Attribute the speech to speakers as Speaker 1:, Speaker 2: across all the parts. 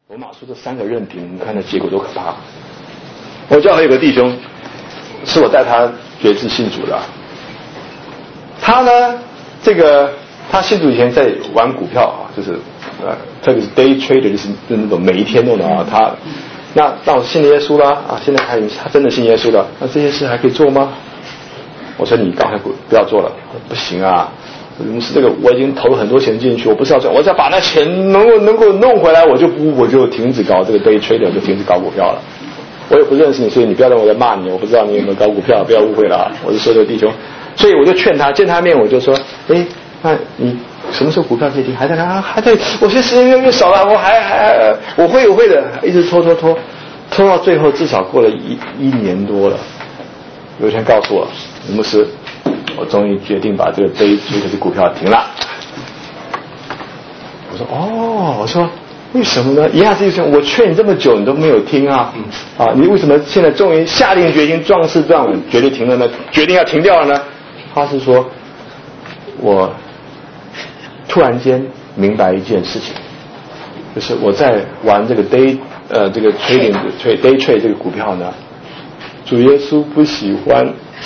Speaker 1: 罗马书这3个任凭，你看那结果多可怕。我教会有个弟兄，是我带他决志信主的。他呢，他信主以前在玩股票啊，就是特别是 day trader， 就是那种每一天弄的啊。那我信耶稣啦啊，现在他真的信耶稣了，那这些事还可以做吗？我说你刚才不要做了，不行啊。这个我已经投了很多钱进去，我不是要赚，我只要把那钱能够弄回来，我就停止搞这个 day trader， 就停止搞股票了。我也不认识你，所以你不要让我在骂你，我不知道你有没有搞股票，不要误会了啊。我是说这个弟兄，所以我就劝他，见他面我就说，那你什么时候股票可以停？还在，我现在时间越来越少了，我会的，一直拖到最后至少过了一年多了。有一天告诉我，牧师，我终于决定把这个day trader的股票停了。我说为什么呢？一样是一我劝你这么久你都没有听啊，你为什么现在终于下定决心壮士断腕决定停了呢？决定要停掉了呢？他是说我突然间明白一件事情，就是我在玩这个day trade 这个股票呢，主耶稣不喜欢。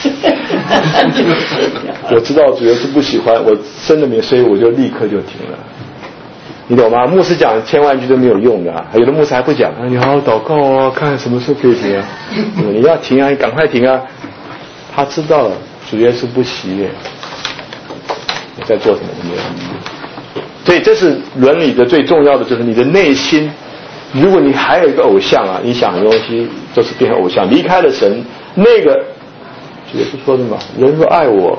Speaker 1: 我知道主耶稣不喜欢，我真的没，所以我就立刻就停了。你懂吗？牧师讲千万句都没有用的啊，有的牧师还不讲，你好好祷告啊，看什么时候可以停啊。你要停啊，你赶快停啊。他知道了，主耶稣不喜悦，你在做什么都没有。所以这是伦理的最重要的，就是你的内心。如果你还有一个偶像啊，你想的东西都是变成偶像，离开了神，那个主耶稣说的嘛，人若爱我，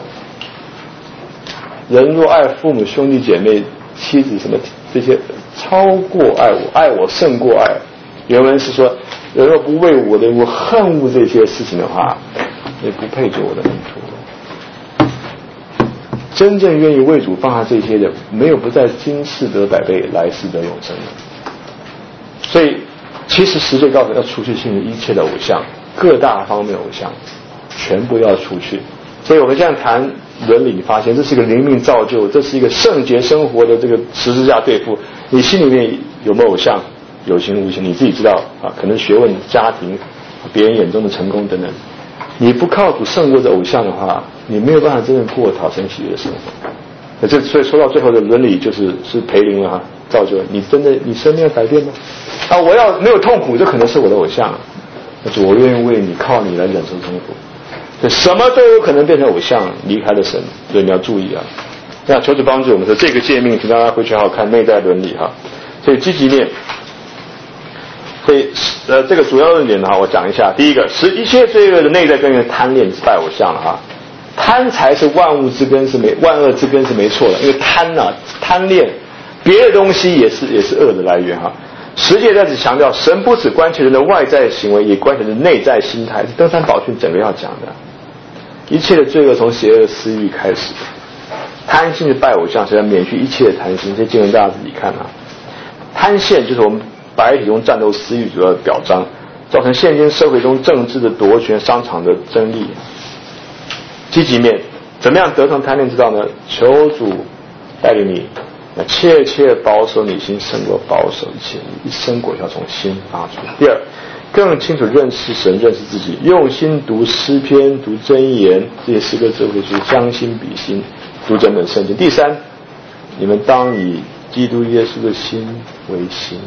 Speaker 1: 人若爱父母兄弟姐妹妻子什么这些，超过爱我，爱我胜过爱。原文是说，人若不为我的，我恨恶这些事情的话，也不配做我的门徒。真正愿意为主放下这些的，没有不在今世得百倍，来世得永生的。所以其实十诫告诉要除去心里一切的偶像，各大方面偶像全部要除去。所以我们这样谈伦理，你发现这是一个灵命造就，这是一个圣洁生活的这个十字架对付。你心里面有没有偶像？有形无形你自己知道啊，可能学问、家庭、别人眼中的成功等等。你不靠主胜过这偶像的话，你没有办法真正过讨神喜悦的生活。所以说到最后的伦理是培灵了啊，造就你真的你生命要改变吗？啊，我要没有痛苦，这可能是我的偶像。主，我愿意为你靠你来忍受痛苦。所以什么都有可能变成偶像，离开了神，所以你要注意啊。那求主帮助我们说这个诫命，请大家回去好好看内在伦理哈。所以积极面，所以这个主要论点呢，我讲一下。第一个，使一切罪恶的内在根源贪恋是拜偶像了哈。贪财是万恶之根是没错的，因为贪恋别的东西也是恶的来源哈。十诫在此强调，神不只关切人的外在行为，也关切人的内在心态，是登山宝训整个要讲的。一切的罪恶从邪恶私欲开始，贪心是拜偶像，是要免去一切的贪心。这些经文大家自己看啊。贪羡就是我们白体中战斗私欲主要的表彰，造成现今社会中政治的夺权、商场的争利。积极面，怎么样得胜贪恋之道呢？求主带领你切切保守你心，胜过保守一切，一生果效从心发出。第二，更清楚认识神，认识自己，用心读诗篇、读箴言，这些诗歌智慧书，将心比心，读整本圣经。第三，你们当以基督耶稣的心为心。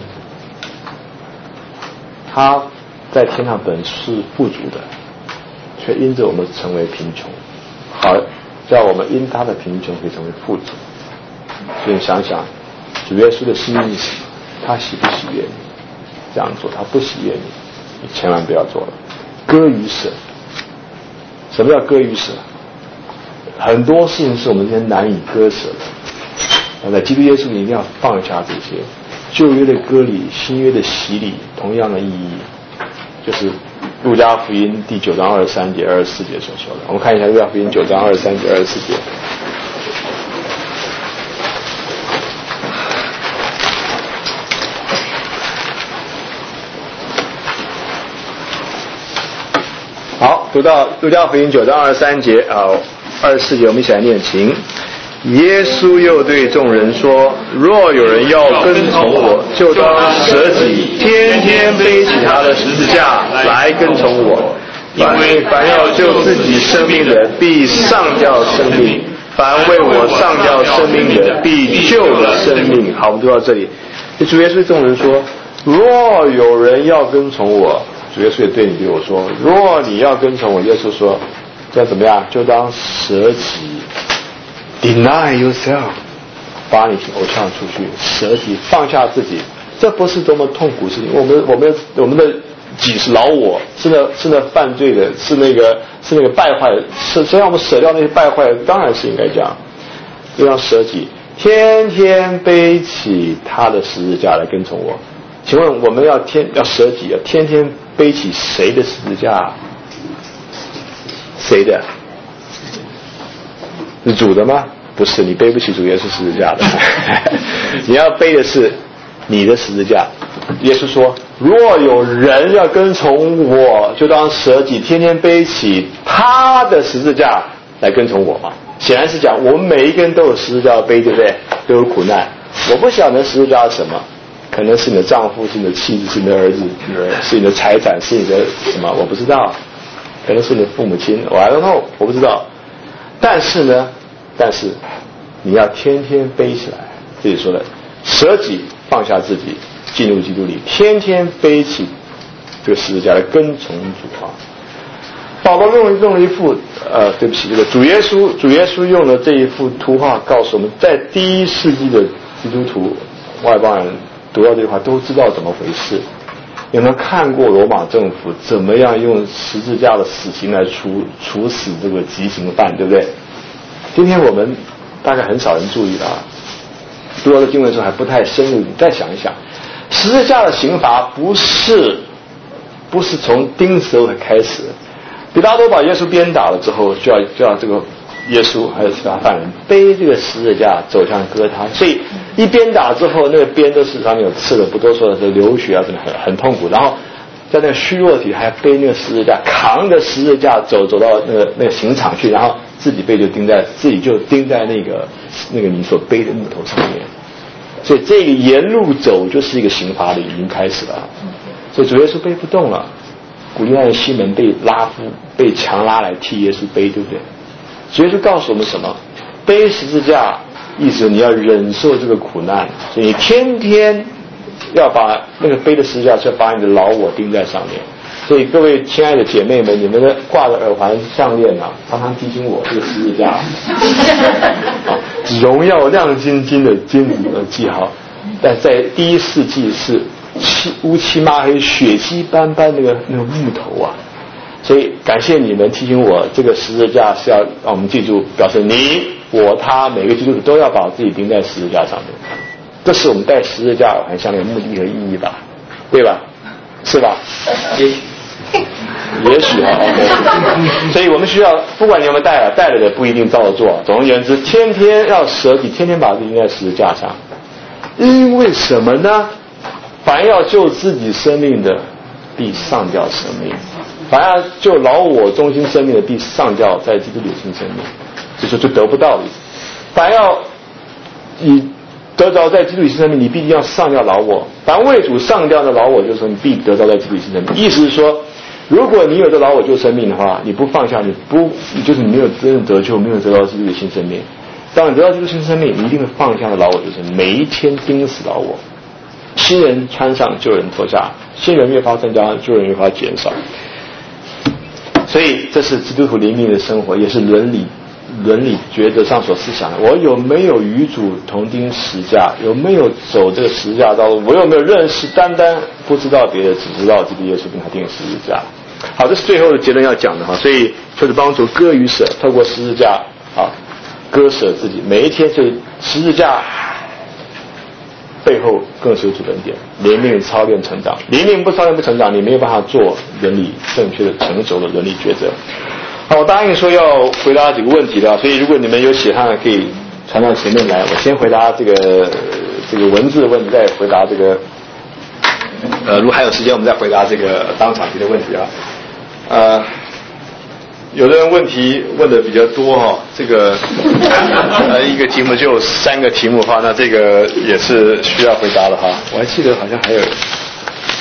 Speaker 1: 他在天上本是富足的，却因着我们成为贫穷，好叫我们因他的贫穷可以成为富足。所以你想想，主耶稣的心意是什么？他喜不喜悦你这样做？他不喜悦你千万不要做了。割与舍，什么叫割与舍？很多事情是我们今天难以割舍的。在基督耶稣里一定要放下这些。旧约的割礼，新约的洗礼，同样的意义，就是路加福音第9章23节、24节所说的。我们看一下路加福音9章23节、24节。好，读到路加福音9章23节24节，我们一起来念经。耶稣又对众人说：若有人要跟从我，就当舍己， 天背起他的十字架来跟从我。因为凡要救自己生命的，必上吊生命；凡为我上吊生命的，必救了生命。好，我们读到这里。主耶稣对众人说：若有人要跟从我，主耶稣也对你对我说：若你要跟从我，耶稣说，要怎么样？就当舍己 ，deny yourself， 把你偶像出去，舍己，放下自己。这不是多么痛苦的事情。我们的己是老我，是那犯罪的，是那个败坏的。谁让我们舍掉那些败坏的？当然是应该这样，就要舍己，天天背起他的十字架来跟从我。请问我们要舍己，要天天背起谁的十字架？谁的？是主的吗？不是，你背不起主耶稣十字架的。你要背的是你的十字架。耶稣说：若有人要跟从我，就当舍己，天天背起他的十字架来跟从我嘛。显然是讲我们每一个人都有十字架要背，对不对？都有苦难。我不晓得十字架是什么，可能是你的丈夫，是你的妻子，是你的儿子，是你的财产，是你的什么，我不知道。可能是你的父母亲，我 I don't know， 我不知道。但是你要天天背起来。这里说的舍己，放下自己，进入基督里，天天背起这个十字架来跟从主啊。保罗用了一幅对不起，这个主耶稣用了这一幅图画，告诉我们，在第一世纪的基督徒外邦人读到这句话都知道怎么回事。有没有看过罗马政府怎么样用十字架的死刑来处死这个极刑犯，对不对？今天我们大概很少人注意到，读到这经文的时候还不太深入。你再想一想，十字架的刑罚不是从钉死后开始。彼拉多把耶稣鞭打了之后，就要这个耶稣还有其他犯人背这个十字架走向哥他，所以一鞭打之后，那个鞭都是上面有刺的，不多说的是流血啊，真的很痛苦。然后在那个虚弱体还背那个十字架，扛着十字架走到那个刑场去，然后自己就钉在那个你所背的木头上面。所以这个沿路走就是一个刑罚的已经开始了。所以主耶稣背不动了，古利奈人西门被强拉来替耶稣背，对不对？主耶稣告诉我们什么？背十字架，意思你要忍受这个苦难，所以你天天要把那个背的十字架，是要把你的老我钉在上面。所以各位亲爱的姐妹们，你们的挂的耳环项链啊，常常提醒我这个十字架，荣耀亮晶晶的金子的记号，但在第一世纪是乌漆抹黑、血迹斑斑那个木头啊。所以感谢你们提醒我，这个十字架是要让我们记住，表示你、我、他每个基督徒都要把自己钉在十字架上面。这是我们戴十字架耳环项链的目的和意义吧，对吧？是吧？也许啊，所以我们需要，不管你有没有戴了的不一定照着做。总而言之，天天要舍己，天天把自己钉在十字架上。因为什么呢？凡要救自己生命的，必上吊生命；凡要救老我中心生命的，必上吊在基督里新生命。就说就得不到的。凡要你得着在基督里新生命，你必定要上吊老我。凡为主上吊的老我，就是说你必得着在基督里新生命。意思是说，如果你有这老我救生命的话，你不放下，你就是你没有真正得救，没有得到基督的新生命。当你得到基督新生命，你一定会放下的老我救生命，每一天钉死老我。新人穿上，旧人脱下，新人越发增加，旧人越发减少。所以这是基督徒灵命的生活，也是伦理原则上所思想的。我有没有与主同钉十架？有没有走这个十架道路？我有没有认识单不知道别的，只知道基督耶稣跟他钉十字架？好，这是最后的结论要讲的哈。所以就是帮助割与舍，透过十字架割舍自己，每一天就是十字架背后更是有主恩典，灵命操练成长，灵命不操练不成长，你没有办法做伦理正确的成熟的伦理抉择。好，我答应说要回答几个问题的，所以如果你们有写上来，可以传到前面来。我先回答这个文字的问题，再回答这个如果还有时间，我们再回答这个当场提的问题啊。有的人问题问的比较多哈，这个一个题目就有3个题目的话，那这个也是需要回答的哈。我还记得好像还有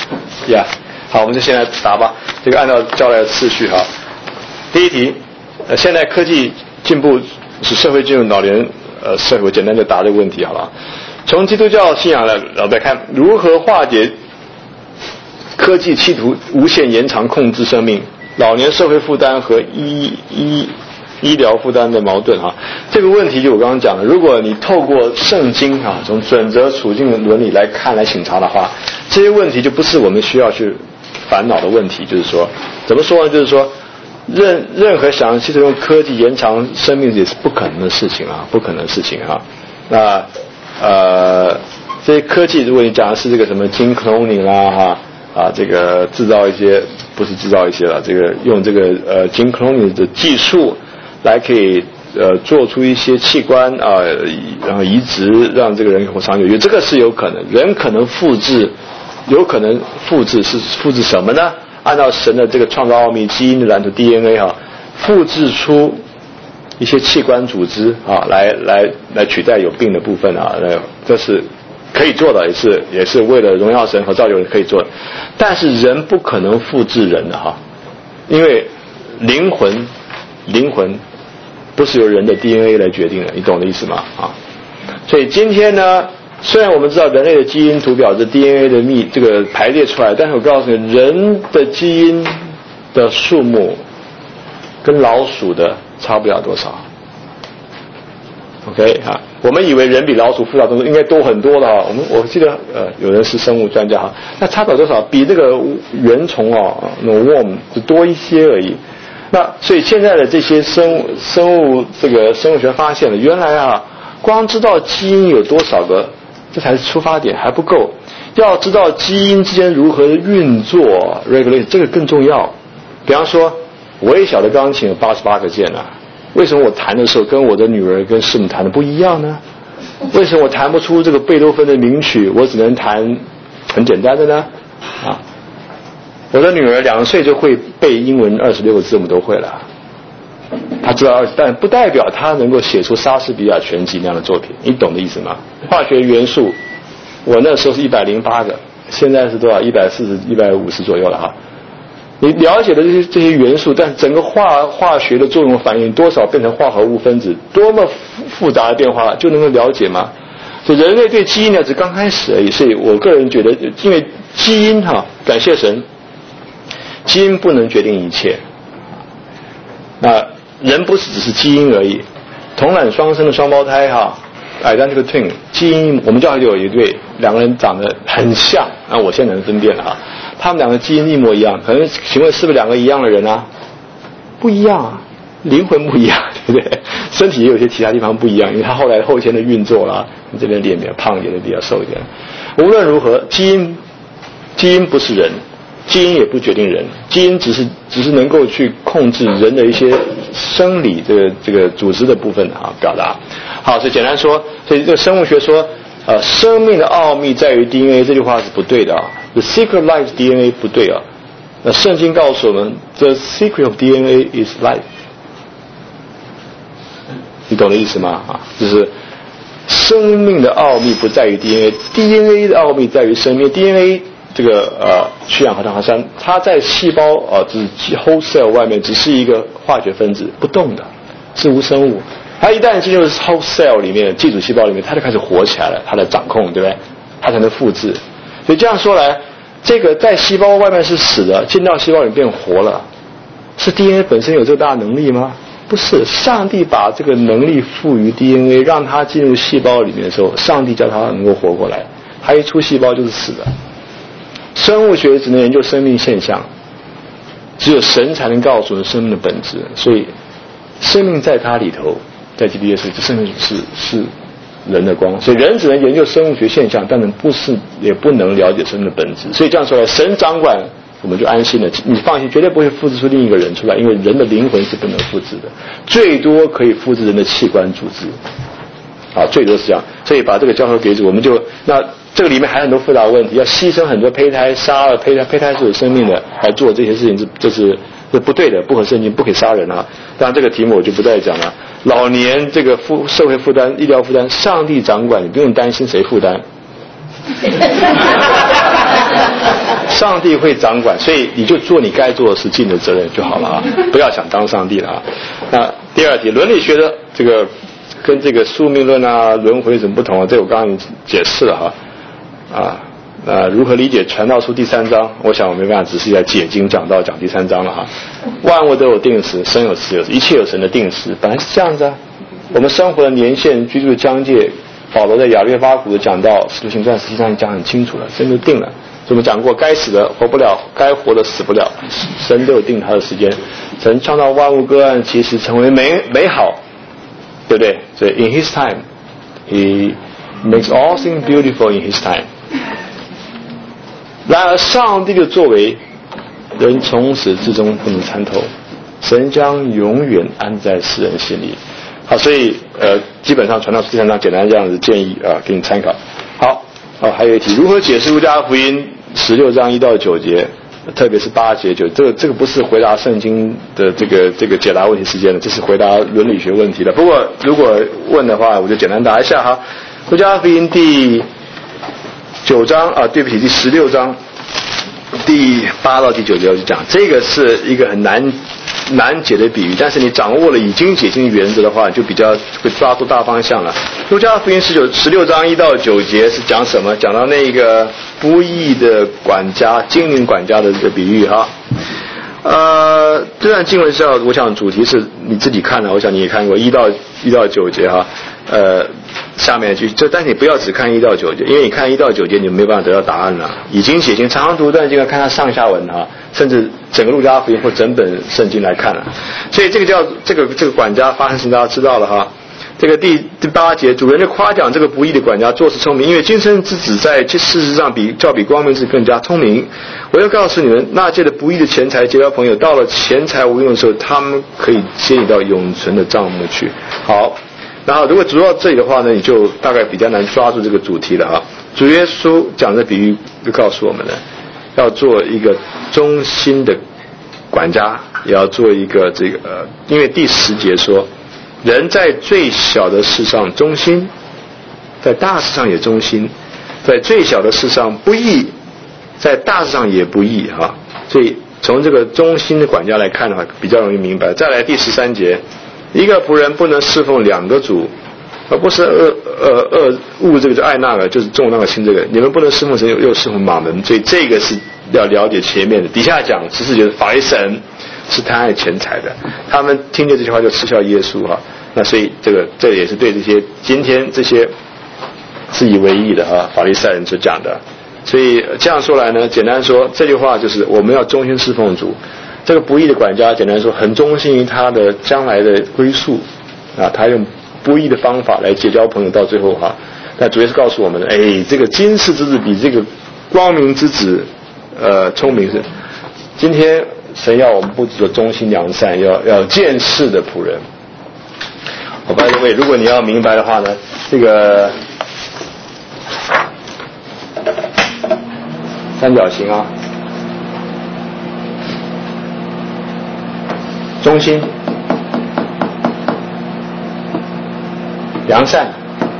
Speaker 1: 呀，好，我们就先来答吧。这个按照交来的次序哈。第一题，现代科技进步使社会进入老年社会，简单就答这个问题好了。从基督教信仰来看，如何化解科技企图无限延长控制生命、老年社会负担和医疗负担的矛盾哈？这个问题就我刚刚讲的，如果你透过圣经啊，从准则、处境的伦理来看来审查的话，这些问题就不是我们需要去烦恼的问题。就是说，怎么说呢？就是说，任何想要企图用科技延长生命也是不可能的事情啊，不可能的事情啊。那这些科技，如果你讲的是这个什么gene cloning啦这个制造一些，不是制造一些了，这个用这个gene cloning的技术来可以做出一些器官然后移植让这个人活长久，因为这个是有可能，人可能复制，有可能复制是复制什么呢？按照神的这个创造奥秘，基因的蓝图 DNA 复制出一些器官组织来取代有病的部分这是可以做的，也是为了荣耀神和造就人可以做的。但是人不可能复制人的因为灵魂不是由人的 DNA 来决定的，你懂我的意思吗？所以今天呢，虽然我们知道人类的基因图表是 DNA 的这个排列出来，但是我告诉你，人的基因的数目跟老鼠的差不了多少。OK 我们以为人比老鼠复杂动物应该多很多了我记得有人是生物专家那差不了多少，比那个原虫那种 worm 就多一些而已。那所以现在的这些生物学发现了，原来光知道基因有多少个，这才是出发点还不够，要知道基因之间如何运作 regulate 这个更重要。比方说微小的钢琴有88个键为什么我弹的时候跟我的女儿跟师母弹的不一样呢？为什么我弹不出这个贝多芬的名曲，我只能弹很简单的呢？我的女儿2岁就会背英文26个字母都会了，她知道但不代表她能够写出莎士比亚全集那样的作品，你懂的意思吗？化学元素我那时候是108个，现在是多少？140、150左右了你了解的这些元素，但整个化学的作用反应多少变成化合物分子，多么复杂的变化就能够了解吗？所以人类对基因呢只刚开始而已。所以我个人觉得，因为基因感谢神，基因不能决定一切。那人不是只是基因而已，同卵双生的双胞胎identical twin 基因，我们教会有一对2个人长得很像，我现在能分辨了他们2个基因一模一样，可能请问是不是2个一样的人不一样灵魂不一样，对不对？身体也有些其他地方不一样，因为他后来后天的运作啦，这边脸比较胖一点的比较瘦一点。无论如何，基因不是人，基因也不决定人，基因只是能够去控制人的一些生理这个组织的部分表达。好，所以简单说，所以这个生物学说生命的奥秘在于 DNA 这句话是不对的The secret lies DNA 不对那圣经告诉我们 The secret of DNA is life， 你懂的意思吗？就是生命的奥秘不在于 DNA 的奥秘在于生命。 DNA 这个去氧核糖核酸，它在细胞就是 whole cell 外面只是一个化学分子，不动的，是无生物。它一旦进入 whole cell 里面，寄主细胞里面，它就开始活起来了，它的掌控，对不对？它才能复制。所以这样说来，这个在细胞外面是死的，进到细胞里变活了，是 DNA 本身有这个大能力吗？不是，上帝把这个能力赋予 DNA， 让它进入细胞里面的时候，上帝叫它能够活过来，它一出细胞就是死的。生物学只能研究生命现象，只有神才能告诉我们生命的本质。所以生命在它里头，在基督耶稣，这生命是人的光。所以人只能研究生物学现象，但也不能了解生命的本质。所以这样说来，神掌管，我们就安心了。你放心，绝对不会复制出另一个人出来，因为人的灵魂是不能复制的，最多可以复制人的器官组织最多是这样。所以把这个交托给主，我们就那这个里面还有很多复杂的问题，要牺牲很多胚胎，杀了胚胎是有生命的来做这些事情，这是不对的，不合圣经，不可以杀人当然这个题目我就不再讲了。老年这个社会负担、医疗负担，上帝掌管，你不用担心谁负担。 上帝会掌管，所以你就做你该做的事，尽你的责任就好了啊，不要想当上帝了啊。那第二题，伦理学的这个跟这个宿命论啊、轮回有什么不同啊？这我刚刚解释了哈。如何理解传道书第3章？我想我没办法只是在解经讲第3章了哈。万物都有定时，生有死有时，一切有神的定时，本来是这样子啊。我们生活的年限、居住的疆界，保罗在亚略巴谷的讲到《使徒行传》实际上讲很清楚了，神都定了。所以我们讲过，该死的活不了，该活的死不了，神都有定他的时间。神创造万物各案，其实成为美好，对不对？所以 in His time, He makes all things beautiful in His time。然而上帝的作为人从始至终不能参透，神将永远安在世人心里。好，所以基本上传道书第3章简单这样子建议啊，给你参考。好，还有一题，如何解释路加福音16章1到9节，特别是8节9，这个不是回答圣经的这个解答问题时间的，这是回答伦理学问题的。不过如果问的话，我就简单答一下哈。路加福音第9章对不起，第16章第8到第9节我就讲，这个是一个很难解的比喻，但是你掌握了已经解经原则的话，就比较会抓住大方向了。路加福音16章1到9节是讲什么？讲到那个不义的管家、精灵管家的这个比喻哈。这段经文是我想主题是你自己看的，我想你也看过1到9节哈。下面但是你不要只看1到9节，因为你看1到9节你没办法得到答案了。已经解经，常常读段经看它上下文哈，甚至整个路加福音或整本圣经来看了。所以这个叫这个管家发生事，大家知道了哈。这个第8节，主人就夸奖这个不义的管家做事聪明，因为今生之子在事实上比光明之子更加聪明。我要告诉你们，那借的不义的钱财结交朋友，到了钱财无用的时候，他们可以接你到永存的帐幕去。好，然后如果读到这里的话呢，你就大概比较难抓住这个主题了哈。主耶稣讲的比喻就告诉我们了，要做一个忠心的管家，也要做一个因为第10节说，人在最小的事上忠心，在大事上也忠心，在最小的事上不义，在大事上也不义哈。所以从这个忠心的管家来看的话，比较容易明白。再来第13节，一个仆人不能侍奉2个主，而不是恶这个就爱那个，就是重那个轻这个。你们不能侍奉神又侍奉马门，所以这个是要了解前面的。底下讲14节，法利赛人是贪爱钱财的，他们听见这句话就嗤笑耶稣哈。那所以这也是对这些今天这些自以为义的法利赛人所讲的。所以这样说来呢，简单说这句话就是我们要忠心侍奉主。这个不义的管家简单说很忠心于他的将来的归宿他用不义的方法来结交朋友，到最后那主要是告诉我们这个今世之子比这个光明之子聪明是。今天神要我们不只做忠心良善，要见识的仆人。好吧，各位，如果你要明白的话呢，这个三角形忠心、良善，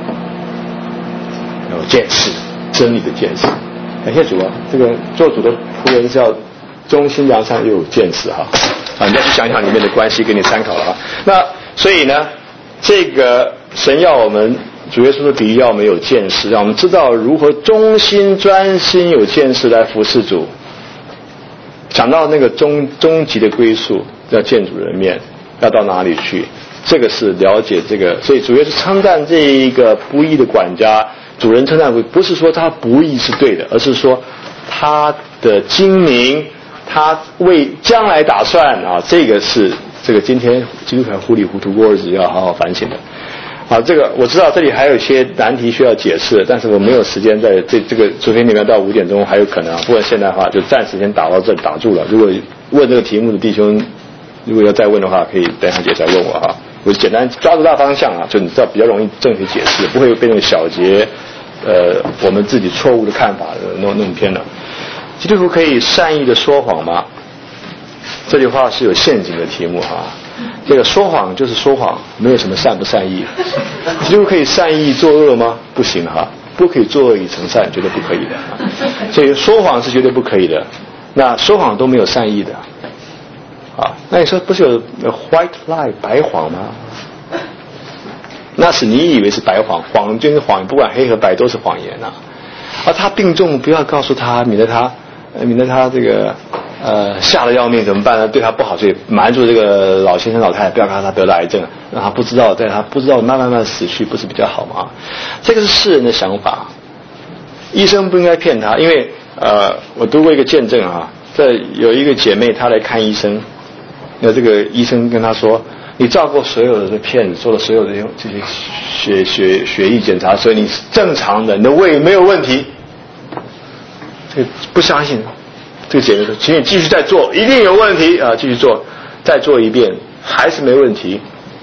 Speaker 1: 有见识，真理的见识。感谢主这个做主的仆人是要忠心良善又有见识你再去想想里面的关系，给你参考了那所以呢，这个神要我们主耶稣的比喻要我们有见识，让我们知道如何忠心专心有见识来服侍主。讲到那个终极的归宿，要见主人面，要到哪里去，这个是了解这个。所以主耶稣称赞这一个不义的管家，主人称赞不是说他不义是对的，而是说他的精明，他为将来打算这个是今天基督徒糊里糊涂过日子要好好反省的。这个我知道这里还有一些难题需要解释，但是我没有时间在这个昨天里面到5点钟还有可能不过现在的话就暂时先打到这里打住了。如果问这个题目的弟兄，如果要再问的话，可以等一下姐再问我我简单抓住大方向就你知道比较容易正确解释，不会被那个小节我们自己错误的看法弄偏了。基督徒可以善意的说谎吗？这句话是有陷阱的题目这个说谎就是说谎，没有什么善不善意。基督徒可以善意作恶吗？不行不可以作恶以成善，绝对不可以的。所以说谎是绝对不可以的。那说谎都没有善意的。那你说不是有 white lie 白谎吗？那是你以为是白谎，谎就是谎，不管黑和白都是谎言啊。他病重，不要告诉他，免得他这个吓得要命怎么办呢？对他不好，所以瞒住这个老先生老太太，不要告诉他得了癌症，让他不知道，在他不知道慢慢死去，不是比较好吗？这个是世人的想法，医生不应该骗他，因为我读过一个见证啊，这有一个姐妹她来看医生，那这个医生跟她说，你照过所有的片子，做了所有的这些血液检查，所以你是正常的，你的胃没有问题。这个不相信，这个姐妹说，请你继续再做，一定有问题啊！继续做，再做一遍，还是没问题。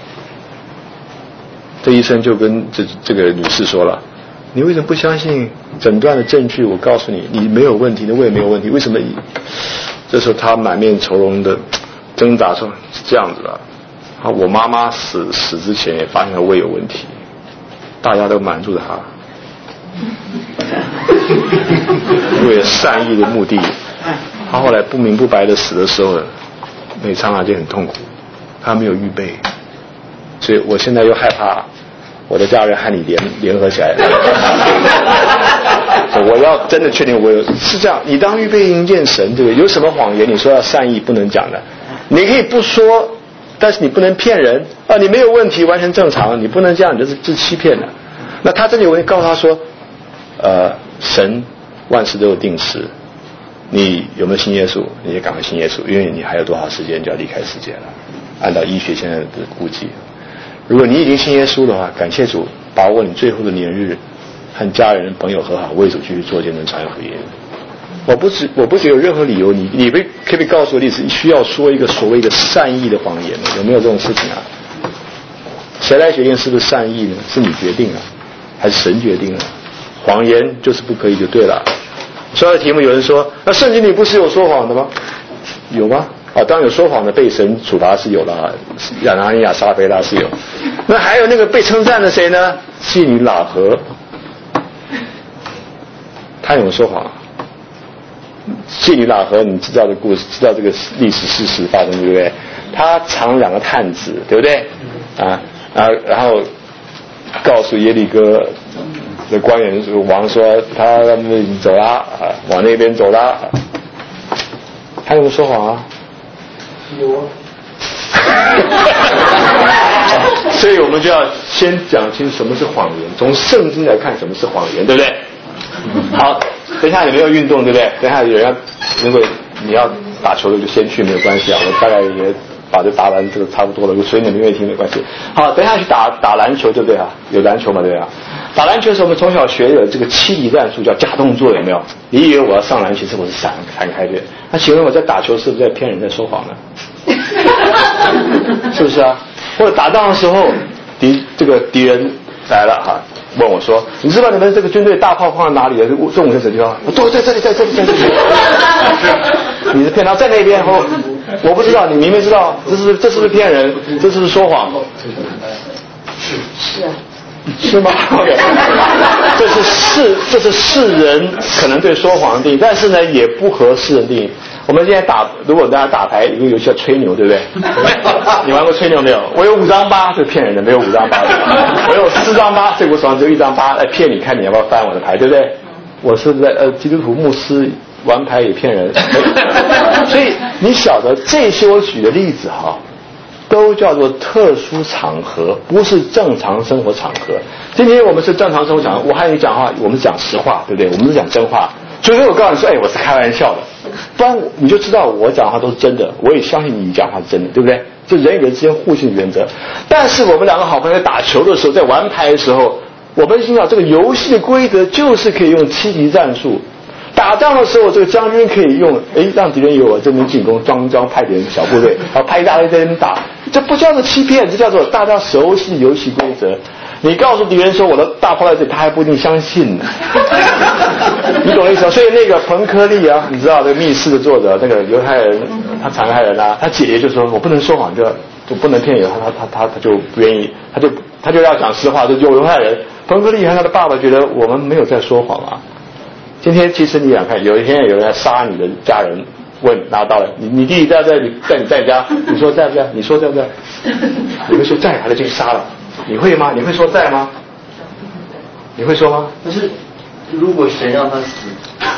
Speaker 1: 这医生就跟这个女士说了，你为什么不相信诊断的证据？我告诉你，你没有问题，你的胃没有问题，为什么？这时候她满面愁容的挣扎说，是这样子的。我妈妈死之前也发现她胃有问题，大家都瞒住她，为了善意的目的，她后来不明不白的死的时候，那刹那就很痛苦，她没有预备，所以我现在又害怕我的家人和你联合起来，我要真的确定我是这样，你当预备迎见神，对不对？有什么谎言你说要善意不能讲的，你可以不说。但是你不能骗人啊！你没有问题，完全正常，你不能这样，你这是欺骗的。那他真的有问题，告诉他说，神万事都有定时，你有没有信耶稣？你也赶快信耶稣，因为你还有多少时间就要离开世界了。按照医学现在的估计，如果你已经信耶稣的话，感谢主，把握你最后的年日，和家人朋友和好，为主继续做见证传福音。我不觉得有任何理由，你可不可以告诉我历史需要说一个所谓的善意的谎言呢？有没有这种事情啊？谁来决定是不是善意呢？是你决定啊，还是神决定啊？谎言就是不可以就对了。说到题目，有人说，那圣经里不是有说谎的吗？有吗？当然有说谎的被神处罚是有的，亚拿尼亚、撒非拉是有。那还有那个被称赞的谁呢？妓女喇合，他有没有说谎？妓女喇合，你知道的故事，知道这个历史事实发生，对不对？他藏2个探子，对不对？然后告诉耶利哥的官员王说，他们走啦，往那边走啦。他有没有说谎啊？有啊。所以我们就要先讲清什么是谎言，从圣经来看什么是谎言，对不对？好，等一下你没有运动，对不对？等一下有人如果你要打球的就先去，没有关系啊。我大概也把这打完这个差不多了，所以你们愿意听没关系。好，等一下去打篮球，对不对啊？有篮球嘛，对吧？打篮球的时候，我们从小学的这个7级战术叫假动作，有没有？你以为我要上篮，其实我是闪开的。那请问我在打球是不是在骗人，在说谎呢？是不是啊？或者打仗的时候，敌人来了哈，问我说，你知道你们这个军队大炮放在哪里？中午在这地方，都在这里。你是骗他在那边，我不知道，你明明知道，这是不是骗人？这是不是说谎？是啊。是吗？这是世人可能对说谎的定义，但是呢，也不合世人定义。我们现在如果大家打牌，有个游戏叫吹牛，对不对？你玩过吹牛没有？我有5张8，这是骗人的，没有5张8的。我有4张8，这我手上只有1张8，来骗你，看你要不要翻我的牌，对不对？我是在基督徒牧师玩牌也骗人，所以你晓得这些我举的例子哈，都叫做特殊场合，不是正常生活场合。今天我们是正常生活场合，我和你讲话，我们讲实话，对不对？我们是讲真话。除非我告诉你说，我是开玩笑的，不然你就知道我讲话都是真的，我也相信你讲话是真的，对不对？这人与人之间互信的原则。但是我们2个好朋友在打球的时候，在玩牌的时候，我们知道这个游戏的规则就是可以用7级战术。打仗的时候，这个将军可以用让敌人以为我这边进攻，装派点小部队，然后派一大堆在那边打，这不叫做欺骗，这叫做大家熟悉游戏规则。你告诉敌人说我的大炮在这里，他还不一定相信呢。你懂我意思吗？所以那个彭科利啊，你知道这个密室的作者，那个犹太人他残害人啊，他姐姐就说我不能说谎，就不能骗人，他就不愿意，他就要讲实话，就犹太人。彭格利和他的爸爸觉得我们没有在说谎啊。今天其实你想看，有一天有人来杀你的家人，问拿到了，你弟弟在你在家，你说在不在？你说在不在？你会说在，他就进去杀了。你会吗？你会说在吗？你会说吗？
Speaker 2: 不是，如果神让他死，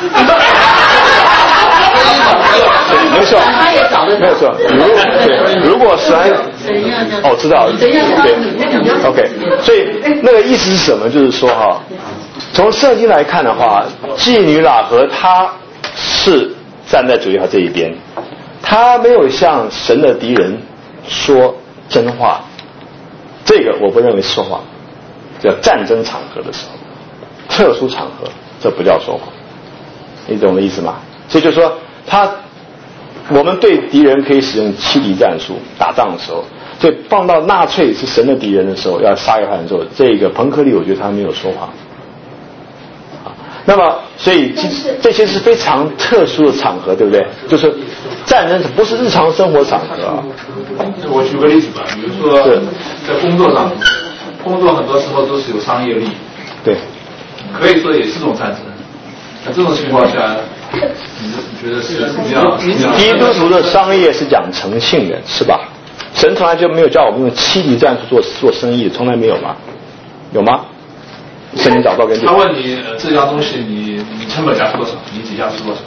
Speaker 1: 没错，没有错。如果神知道，对 ，OK。所以那个意思是什么？就是说哈，从圣经来看的话，妓女喇合她是站在主耶和华这一边，她没有向神的敌人说真话，这个我不认为说谎。叫战争场合的时候，特殊场合，这不叫说谎，你懂我的意思吗？所以就说我们对敌人可以使用欺敌战术，打仗的时候，所以放到纳粹是神的敌人的时候，要杀犹太人的时候，这个彭克利我觉得他没有说谎。那么，所以这些是非常特殊的场合，对不对？就是战争不是日常生活场合啊。
Speaker 3: 我举个例子吧，比如说在工作上。工作很多时候都是有商业利益，
Speaker 1: 对，
Speaker 3: 可以说也是种战争。那这种情况下，你觉得是怎么样？
Speaker 1: 基督徒的商业是讲诚信的，是吧？神从来就没有叫我们用欺敌战术做生意，从来没有吗？有吗？圣经找到根据。
Speaker 3: 他问你这样东西你成本价是多少？你底价是多少？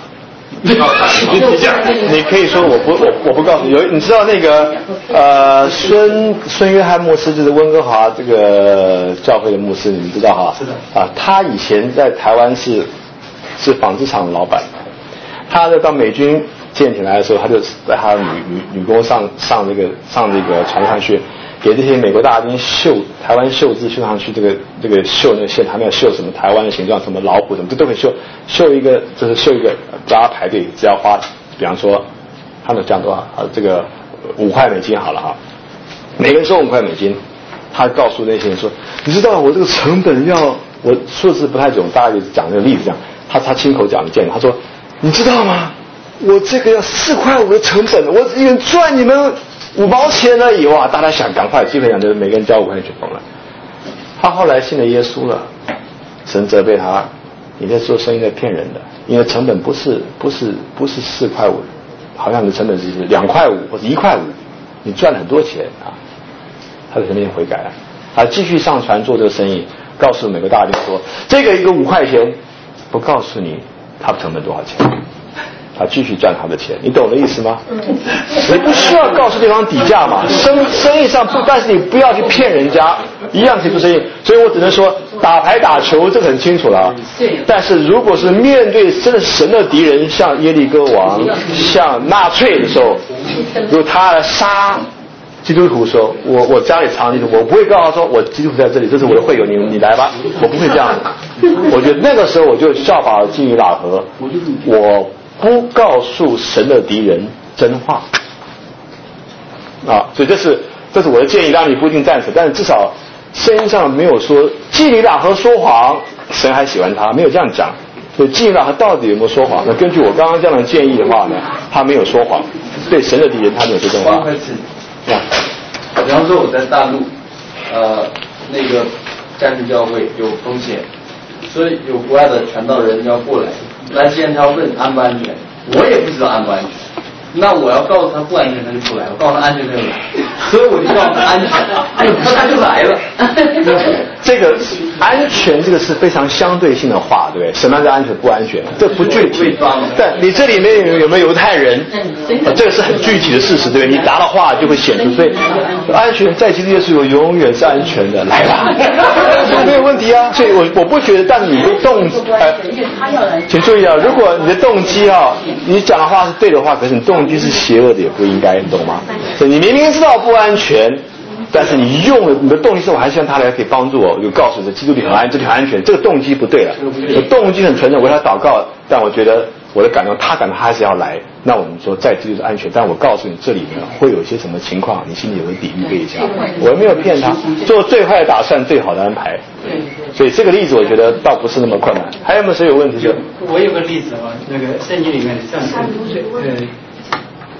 Speaker 1: 你可以说我不告诉你。你知道那个孙约翰牧师就是温哥华这个教会的牧师，你们知道哈？
Speaker 2: 是的。
Speaker 1: 他以前在台湾是纺织厂的老板，他到美军建起来的时候，他就在他的女工上这个船上去，给这些美国大兵绣台湾绣字，绣上去这个绣那个线，他们要绣什么台湾的形状，什么老虎什么，这都可以绣一个，就是绣一个，大家排队只要花，比方说他们讲多少这个$5好了哈，每个人收$5。他告诉那些人说，你知道我这个成本我数字不太准，大概就讲这个例子讲，他亲口讲一件，他说你知道吗？我这个要$4.5的成本，我只能赚你们5毛钱而已。哇！大家想赶快，基本上就是每个人交5块钱就疯了。他后来信了耶稣了，神责备他，你在做生意在骗人的，因为成本不是$4.5，好像你的成本是2.5或者1.5，你赚了很多钱啊。他在那边悔改了，他继续上船做这个生意，告诉美国大兵说，这个一个5块钱，不告诉你他成本多少钱。他继续赚他的钱，你懂的意思吗？你不需要告诉对方底价嘛，生意上不，但是你不要去骗人家，一样可以做生意。所以我只能说，打牌打球这个很清楚了。但是如果是面对真的神的敌人，像耶利哥王、像纳粹的时候，如果他杀基督徒说，我家里藏基督徒，我不会告诉他说我基督徒在这里，这是我的会友，你来吧，我不会这样。我觉得那个时候我就效法基于喇合，我不告诉神的敌人真话啊，所以这是我的建议，当然你不一定赞成，但是至少圣经上没有说妓女喇合说谎，神还喜欢他，没有这样讲。所以妓女喇合到底有没有说谎？那根据我刚刚这样的建议的话呢，他没有说谎，对神的敌人他没有说真话。
Speaker 2: 比方说我在大陆，那个家庭教会有风险，所以有国外的传道人要过来现他要问安不安全，我也不知道安不安全。那我要告诉他不安全，他就不来；我告诉他安全，他就来。所以我就告诉他安全，他就来了。
Speaker 1: 这个安全，这个是非常相对性的话，对不对？什么样是安全不安全？这不具体。但你这里面有没有犹太人？这个是很具体的事实，对不对？你答的话就会显出。所以安全在基督耶稣有永远是安全的，来吧，没有问题啊。所以我不觉得，但你的动机，请注意啊，如果你的动机啊，你讲的话是对的话，可是你动机是邪恶的，也不应该，你懂吗？所以你明明知道不安全，但是你用了你的动机是我还希望他来可以帮助我，就告诉你基督里很安，这里很安全，这个动机不对了。我动机很纯正，我要祷告，但我觉得我的感动，他还是要来。那我们说在基督是安全，但我告诉你这里面会有一些什么情况，你心里有个底，预备一下。我没有骗他，做最坏的打算，最好的安排。所以这个例子我觉得倒不是那么困难。还有没有谁有问题？
Speaker 4: 我有个例子啊，那个圣经里面像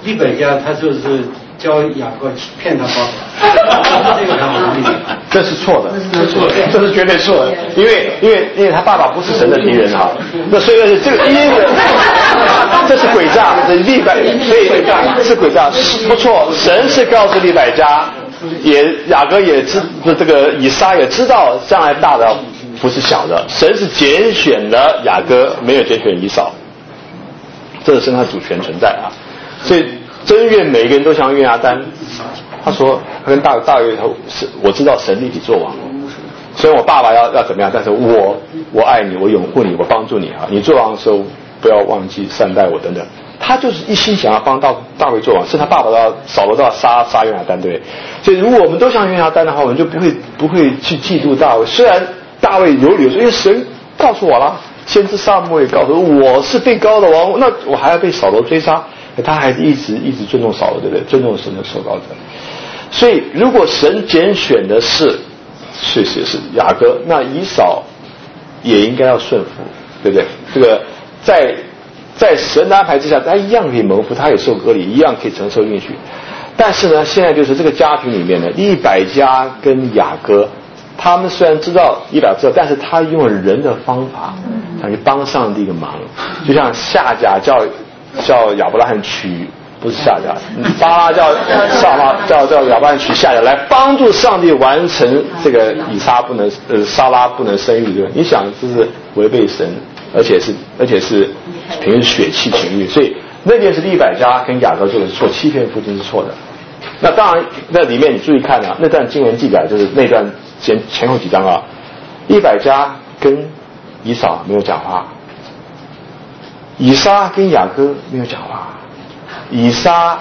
Speaker 4: 利百加他就是教雅各骗他爸爸，这个很合理。
Speaker 1: 这是错的，
Speaker 4: 这是错的，
Speaker 1: 这是绝对错的，因为他爸爸不是神的敌人哈，那所以这个因为这是诡诈，这利百，所以是诡诈，不错，神是告诉利百加，雅各也这个以撒也知道将来大的不是小的，神是拣选了雅各，没有拣选以扫，这是他主权存在啊，所以真愿每个人都像约拿单，他说他跟大卫说，是我知道神立体作王，虽然我爸爸要怎么样，但是我爱你，我拥护你，我帮助你啊，你做王的时候不要忘记善待我等等。他就是一心想要帮大卫做王，是他爸爸扫罗都要杀约拿单，对不对？所以如果我们都像约拿单的话，我们就不会去嫉妒大卫。虽然大卫有理由说，因为神告诉我了，先知撒母耳也告诉我是被膏的王，那我还要被扫罗追杀，他还一直尊重扫罗，对不对？尊重神的受膏者。所以如果神拣选的是雅各，那以扫也应该要顺服，对不对？这个在神的安排之下，他一样可以蒙福，他也受割礼，一样可以承受应许。但是呢，现在就是这个家庭里面呢，利百加跟雅各，他们虽然知道利百加知道，但是他用人的方法想去帮上帝一个忙，就像夏甲叫亚伯拉罕娶，不是夏甲，巴拉叫亚伯拉罕娶夏甲来帮助上帝完成这个撒拉不能生育，对吧？你想这是违背神，而且是凭血气情欲，所以那件是利百加跟雅各做的是错，欺骗父亲是错的。那当然，那里面你注意看啊，那段经文记载就是那段前后几章啊，利百加跟以扫没有讲话，以撒跟雅各没有讲话，以撒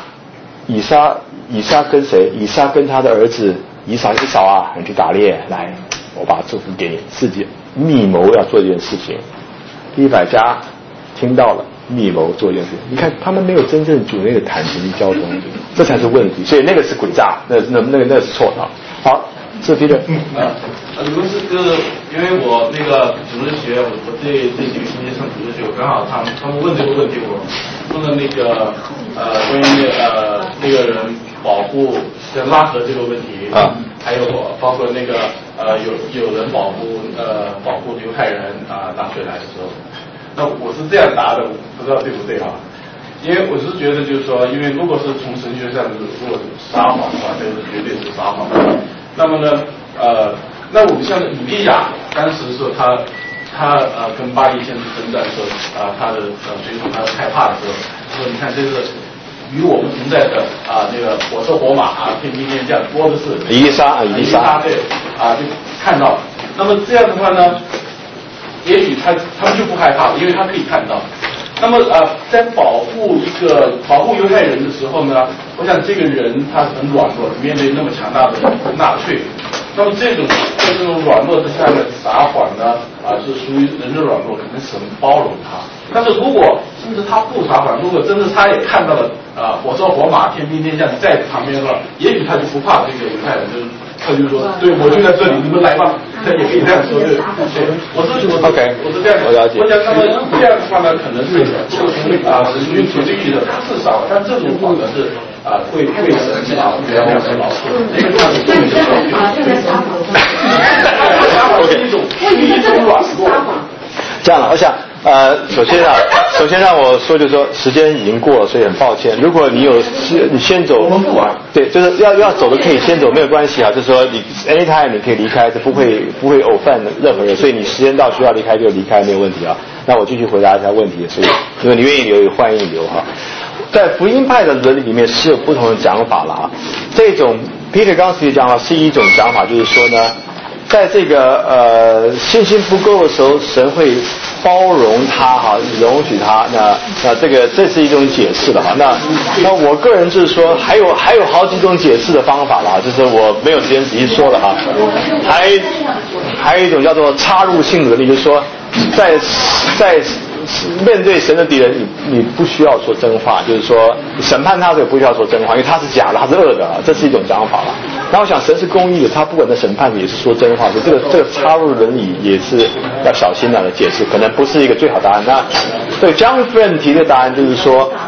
Speaker 1: 跟谁？以撒跟他的儿子以扫啊，你去打猎来，我把祝福给你，自己密谋要做一件事情。利百加听到了，密谋做一件事情。你看他们没有真正主内的坦诚交通，这才是问题。所以那个是诡诈，那是错的。好，这Peter。
Speaker 3: 主日是因为我那个主日学，我这几个星期上主日学，我刚好他们问这个问题，我问了那个关于那个人保护像拉合这个问题啊，还有包括那个有人保护犹太人纳粹来的时候，那我是这样答的，我不知道对不对啊？因为我是觉得就是说，因为如果是从神学上如果是撒谎的话，这个是绝对是撒谎的。那么呢那我们像以利亚当时说他跟巴黎先生征战的时候他的随从他害怕的时候，说你看这是与我们同在的那个火车火马天兵天将多的是
Speaker 1: 以利沙
Speaker 3: 对就看到。那么这样的话呢，也许他们就不害怕了，因为他可以看到。那么在保护犹太人的时候呢，我想这个人他很软弱，面对那么强大的纳粹，那么在这种软弱之下呢，撒谎呢是属于人的软弱，可能神包容他。但是如果甚至他不撒谎，如果真的他也看到了火车火马天兵天将在旁边的话，也许他就不怕这个犹太人，他就说对，我就在这里，你们来吧，他也可以这样说，对。我是这样，
Speaker 1: 我了解。
Speaker 3: 我想那么这样的话呢，可能是从神君所定义的不是撒谎，但这种谎呢是会神原谅神老师，因为他是对神老师。撒谎是一种软弱。
Speaker 1: 这样了，我想首先让我说，就是说时间已经过了，所以很抱歉。如果你先走，
Speaker 3: 我们不玩。
Speaker 1: 对，就是要走的可以先走，没有关系啊。就是说你 anytime 你可以离开，这不会offend任何人，所以你时间到需要离开就离开，没有问题啊。那我继续回答一下问题，所以如果你愿意留，欢迎留哈。在福音派的伦理里面是有不同的讲法了啊。这种 Peter 刚才讲法是一种讲法，就是说呢，在这个信心不够的时候，神会包容他哈，容许他。那这是一种解释的哈。那我个人就是说，还有好几种解释的方法啦，就是我没有时间仔细说了哈。还有一种叫做插入性伦理，就是说在面对神的敌人，你不需要说真话，就是说审判他的不需要说真话，因为他是假的，他是恶的，这是一种讲法了。然后我想神是公义的，他不管在审判也是说真话，所以这个插入伦理也是要小心的解释，可能不是一个最好答案。那对江夫人提的答案就是说，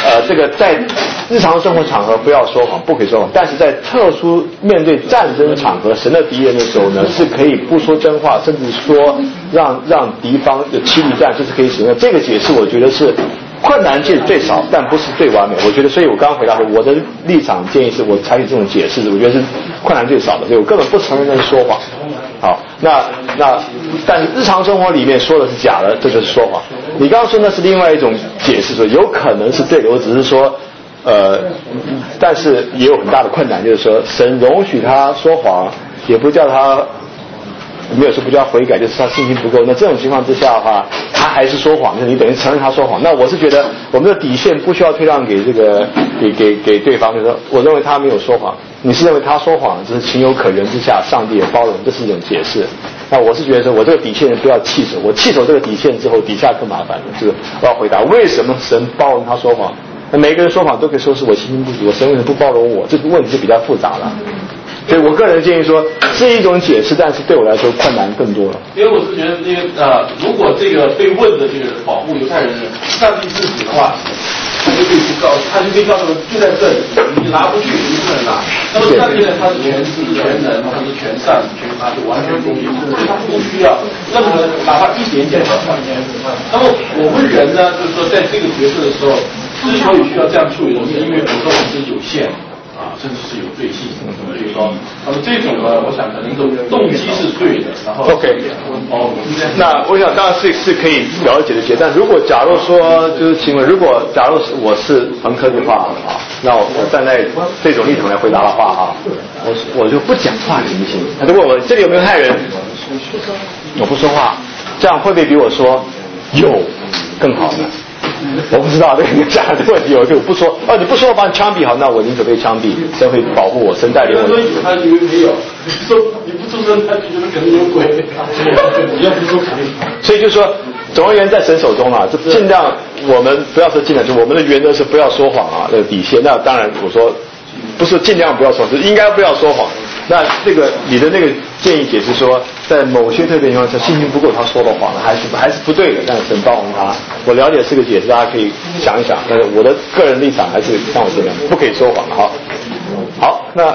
Speaker 1: 这个在日常生活场合不要说谎，不可以说谎，但是在特殊面对战争场合，神的敌人的时候呢，是可以不说真话，甚至说让敌方有欺敌战，这是可以使用的。这个解释我觉得是困难界最少，但不是最完美。我觉得，所以我刚刚回答说，我的立场建议是我采取这种解释，我觉得是困难最少的，所以我根本不承认那是说谎。好，那但是日常生活里面说的是假的，这就是说谎。你刚刚说那是另外一种解释，说有可能是对的，我只是说但是也有很大的困难，就是说神容许他说谎，也不叫他没有说不叫悔改，就是他信心不够。那这种情况之下的话，他还是说谎，就是你等于承认他说谎。那我是觉得我们的底线不需要退让给这个给对方，就是说我认为他没有说谎，你是认为他说谎，只是情有可原之下，上帝也包容，这是一种解释。那我是觉得说我这个底线不要弃守，我弃守这个底线之后，底下更麻烦了，就是我要回答为什么神包容他说谎。那每个人说谎都可以说是我信心不足，神为什么不包容我？这个问题就比较复杂了。所以我个人建议说是一种解释，但是对我来说困难更多了。
Speaker 3: 因为我是觉得那个如果这个被问的这个保护犹太人上帝自己的话，他就可以去告，他就可以告诉就在这里，你拿不去，你不能拿。那么上帝呢，他是全知全能，他是全善全他是完全公义，所以他不需要任何哪怕一点点的谎言。那么我们人呢，就是说在这个角色的时候，之所以需要这样处理，是因为有时候我们是有限。甚至是有罪性，所以说，那么这种呢，我想可能动机是对的，然后
Speaker 1: OK， 那我想当然是可以了解的些，但如果假如说就是请问，如果假如我是冯科的话啊，那我站在这种立场来回答的话啊，我就不讲话行不行？如果我这里有没有害人，我不说话，这样会不会比我说有更好呢？我不知道这个讲这个问题，我就不说。你不说我把你枪毙好，那我宁可被枪毙，神会保护我，神带领我。
Speaker 3: 他以为没有，你不出声，他就觉得可能有鬼。你要不说肯定。
Speaker 1: 所以就说，总而言之，在神手中啊，就尽量我们不要说尽量，就我们的原则是不要说谎啊，那个底线。那当然我说不是尽量不要说，是应该不要说谎。那这个你的那个建议解释说，在某些特别情况下信心不够，他说了谎还是不对的，但是神包容他。我了解这个解释，大家可以想一想。但是我的个人立场还是像我这样，不可以说谎哈。好，那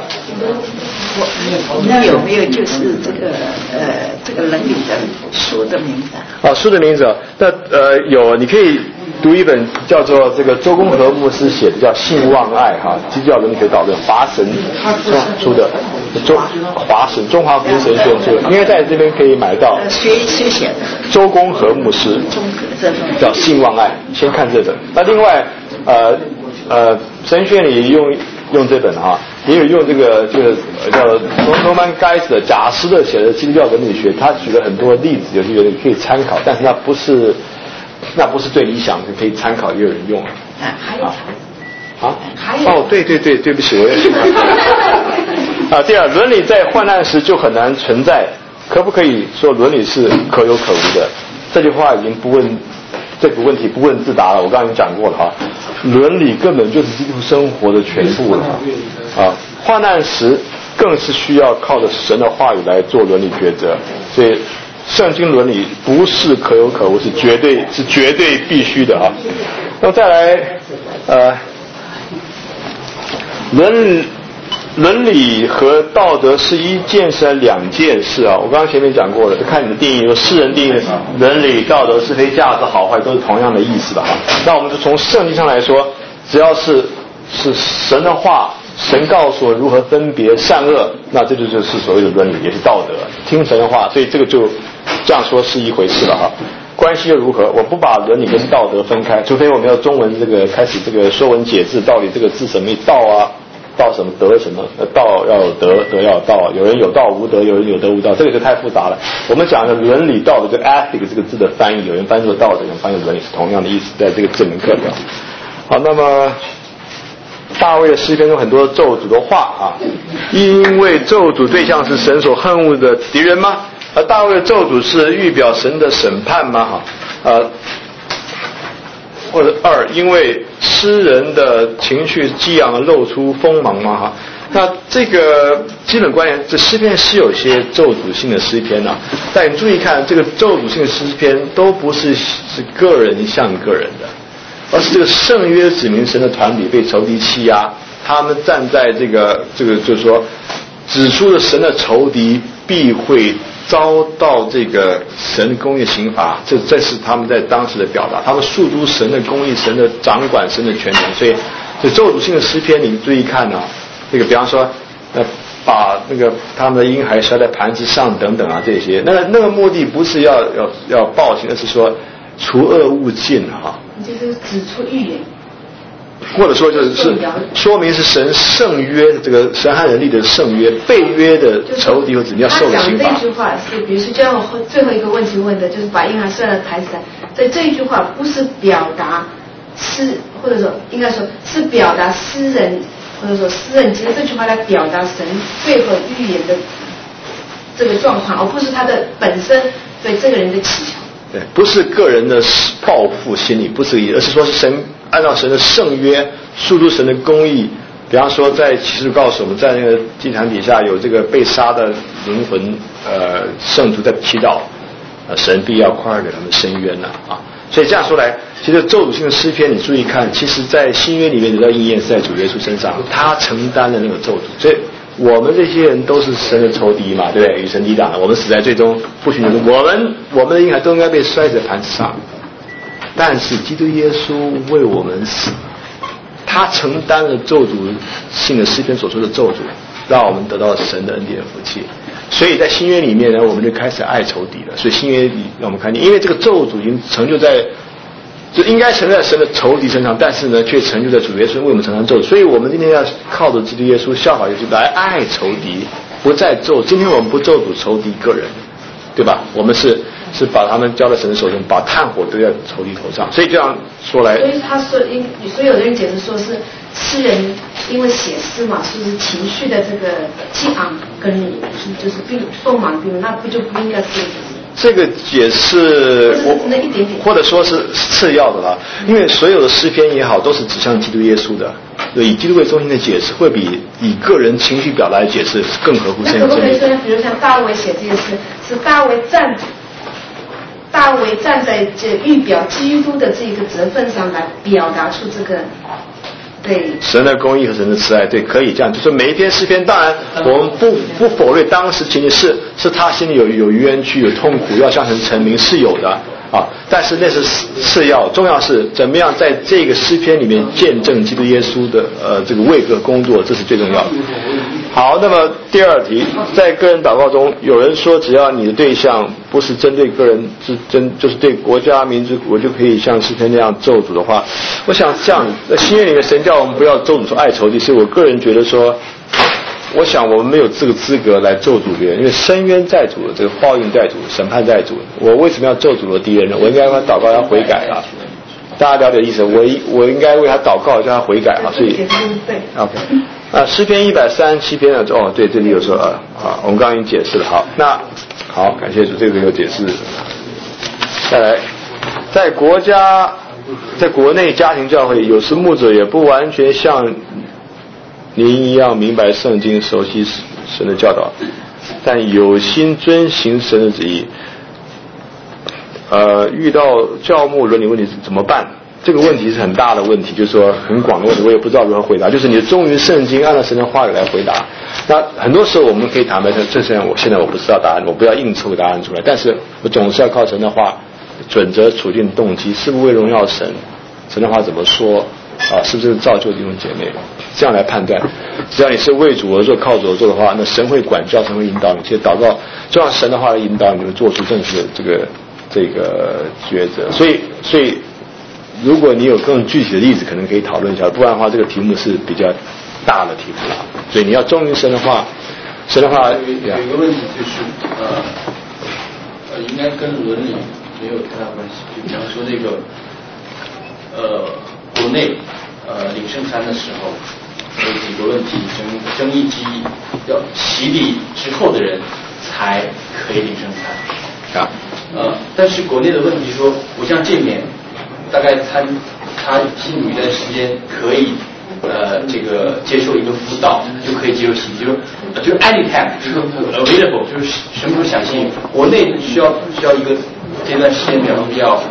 Speaker 5: 有没有就是这个伦理的书的名字
Speaker 1: 啊？书的名字啊，那有，你可以读一本叫做这个周公和牧师写的叫《性望爱》哈，基督教伦理学导论，华神出的。华神中华福音神学出的，应该在这边可以买到。
Speaker 5: 谁写的？
Speaker 1: 周公和牧师。叫《性望爱》，先看这本。那另外神学里用这本哈，也有用这个叫Norman Geist 的贾斯的写的基督教伦理学，他举了很多例子，有些人可以参考，但是那不是最理想的，可以参考，也有人用。
Speaker 5: 还有
Speaker 1: 对不起，我也是。第二，伦理在患难时就很难存在，可不可以说伦理是可有可无的？这句话已经这个问题不问自答了。我刚刚已经讲过了哈，伦理根本就是基督生活的全部了啊。患难时更是需要靠着神的话语来做伦理抉择，所以圣经伦理不是可有可无，是绝对必须的啊。那么再来伦理和道德是一件事还是两件事啊？我刚刚前面讲过了，就看你的定义。有世人定义伦理、道德、是非、价值、好坏都是同样的意思的哈。那我们就从圣经上来说，只要是神的话，神告诉我如何分别善恶，那这就是所谓的伦理，也是道德。听神的话，所以这个就这样说是一回事了哈。关系又如何？我不把伦理跟道德分开，除非我们要中文这个开始这个说文解字，到底这个字什么道啊？道什么德什么？道要有德，德要有道。有人有道无德，有人有德无道，这个就太复杂了。我们讲的伦理道德，这个 ethic 这个字的翻译，有人翻译作道德，有人翻译作伦理，是同样的意思，在这个这门课表。好，那么大卫的诗篇中很多咒诅的话啊，因为咒诅对象是神所恨恶的敌人吗？而大卫的咒诅是预表神的审判吗？或者二，因为诗人的情绪激昂露出锋芒吗？哈，那这个基本观念，这诗篇是有些咒诅性的诗篇啊，但你注意看，这个咒诅性的诗篇都不是个人向个人的， 而是这个圣约指明神的团体被仇敌欺压，他们站在这个就是说指出了神的仇敌必会遭到这个神公义刑罚，这是他们在当时的表达，他们诉诸神的公义、神的掌管、神的权能。所以咒诅性的诗篇你注意看啊，这个比方说把那个他们的婴孩摔在盘子上等等啊，这些那个目的不是要报刑，而是说除恶务尽哈，
Speaker 6: 就是指出预言，
Speaker 1: 或者说就是说明是神圣约，这个神和人立的圣约，被约的仇敌或子民要受的刑罚。
Speaker 6: 他讲这句话是，比如说就像我最后一个问题问的，就是把婴孩摔在台子上，所以这一句话不是表达或者说应该说是表达诗人，或者说诗人其实这句话来表达神配合预言的这个状况，而不是他的本身对这个人的祈求。
Speaker 1: 对，不是个人的抱负心理，不是而是说是神按照神的圣约诉诸神的公义。比方说在启示告诉我们，在那个祭坛底下有这个被杀的灵魂圣徒在祈祷，神必要快给他们伸冤了啊。所以这样说来，其实咒诅性的诗篇你注意看，其实在新约里面得到应验是在主耶稣身上，他承担了那个咒诅。所以我们这些人都是神的仇敌嘛，对不对？与神抵挡的，我们死在最终不许你我们的婴孩都应该被摔在盘子上。但是基督耶稣为我们死，他承担了咒诅性的诗篇所说的咒诅，让我们得到神的恩典福气。所以在新约里面呢，我们就开始爱仇敌了。所以新约里让我们看见，因为这个咒诅已经成就在，就应该成就在神的仇敌身上，但是呢，却成就在主耶稣为我们承担咒诅。所以我们今天要靠着基督耶稣效法耶稣来爱仇敌，不再咒。今天我们不咒诅仇敌个人，对吧？我们是把他们交在神的手中，把炭火堆在仇敌头上。所以这样说来，
Speaker 6: 所以他说，所以有的人解释说是诗人因为写诗嘛，是不是情绪的这个激昂跟就是锋芒并那不应该是
Speaker 1: 这个解释或者说是次要的啦，因为所有的诗篇也好，都是指向基督耶稣的，以基督为中心的解释会比以个人情绪表达的解释更合乎圣经。
Speaker 6: 那可不可以说，比如像大卫写这些诗，是大卫站在这预表基督的这个责分上来表达出这个对
Speaker 1: 神的公义和神的慈爱，对，可以这样。就是每一篇诗篇，当然我们不否认当时情景是他心里有冤屈、有痛苦，要向神陈明是有的啊。但是那是次要，重要是怎么样在这个诗篇里面见证基督耶稣的这个为个工作，这是最重要的。好，那么第二题，在个人祷告中，有人说只要你的对象不是针对个人，就是对国家民族，我就可以像诗篇那样咒诅的话，我想这样，新约里面神叫我们不要咒诅说爱仇敌，所以我个人觉得说，我想我们没有这个资格来咒诅别人，因为伸冤在主，这个报应在主，审判在主，我为什么要咒诅我敌人呢？我应该为他祷告，要悔改啊。大家了解意思，我应该为他祷告，叫他悔改啊。所以 OK 诗篇137篇呢？对，这里有说我们刚刚已经解释了。好，感谢主，这个有解释。再来，在国内家庭教会，有时牧者也不完全像您一样明白圣经，熟悉神的教导，但有心遵行神的旨意。遇到教牧伦理问题怎么办？这个问题是很大的问题，就是说很广的问题，我也不知道如何回答。就是你忠于圣经，按照神的话语来回答。那很多时候我们可以坦白说，这现在我不知道答案，我不要硬凑答案出来。但是我总是要靠神的话，准则、处境、动机，是不是为荣耀神？神的话怎么说？是不是造就弟兄姐妹？这样来判断。只要你是为主而做、靠主而做的话，那神会管教，神会引导你。其实祷告就让神的话来引导你，就会做出正确的这个抉择。所以如果你有更具体的例子，可能可以讨论一下，不然的话这个题目是比较大的题目了。所以你要忠于神的话，有一
Speaker 2: 个问题就是应该跟伦理没有太大关系。就比方说那个国内领圣餐的时候有几个问题争议之一，要洗礼之后的人才可以领圣餐。但是国内的问题说，不像这边，大概他信主一段时间可以这个接受一个辅导，就可以接受洗礼，就是 anytime 就是 available， 就是什么时候想信。国内需要一个这段时间比较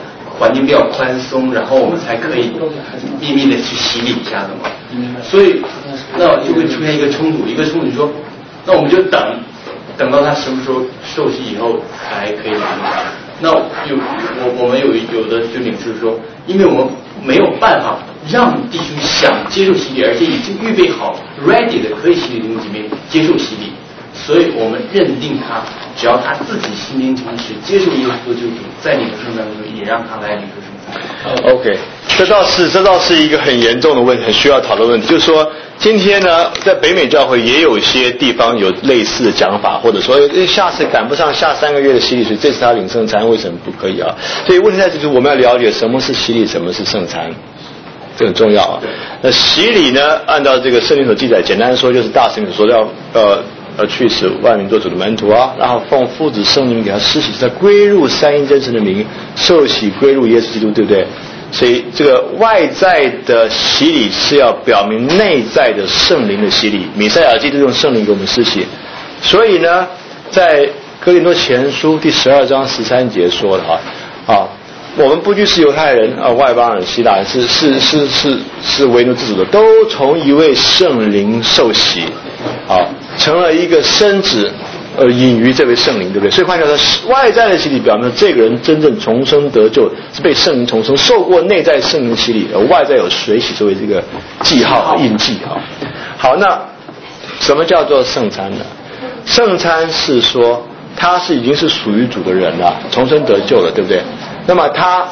Speaker 2: 环境比较宽松，然后我们才可以秘密的去洗礼一下的嘛。所以那就会出现一个冲突，说，那我们就等到他什么时候受洗以后才可以来。那我们有的就领袖说，因为我们没有办法让弟兄想接受洗礼，而且已经预备好 ready 的可以洗礼的弟兄姐妹接受洗礼，所以我们认定他只要他自己心灵诚实接受耶稣救主，在领受圣餐的时候也让他来领受圣餐。
Speaker 1: OK， 这倒是一个很严重的问题，很需要讨论的问题。就是说，今天呢，在北美教会也有些地方有类似的讲法，或者说下次赶不上下3个月的洗礼，所以这次他领圣餐为什么不可以啊？所以问题在就是我们要了解什么是洗礼，什么是圣餐，这很重要啊。那洗礼呢，按照这个圣经所记载，简单说就是大使命所说要去使万民做主的门徒啊，然后奉父子圣灵给他施洗，他归入三一真神的名，受洗归入耶稣基督，对不对？所以这个外在的洗礼是要表明内在的圣灵的洗礼，弥赛亚基督用圣灵给我们施洗。所以呢，在哥林多前书第12章13节说了我们不拘是犹太人外邦人、希腊人，是为奴之主的，都从一位圣灵受洗成了一个身子隐于这位圣灵，对不对？所以换句话说，外在的洗礼表明这个人真正重生得救，是被圣灵重生，受过内在圣灵洗礼，而外在有水洗作为这个记号和印记好，那什么叫做圣餐呢？圣餐是说他已经是属于主的人了，重生得救了，对不对？那么他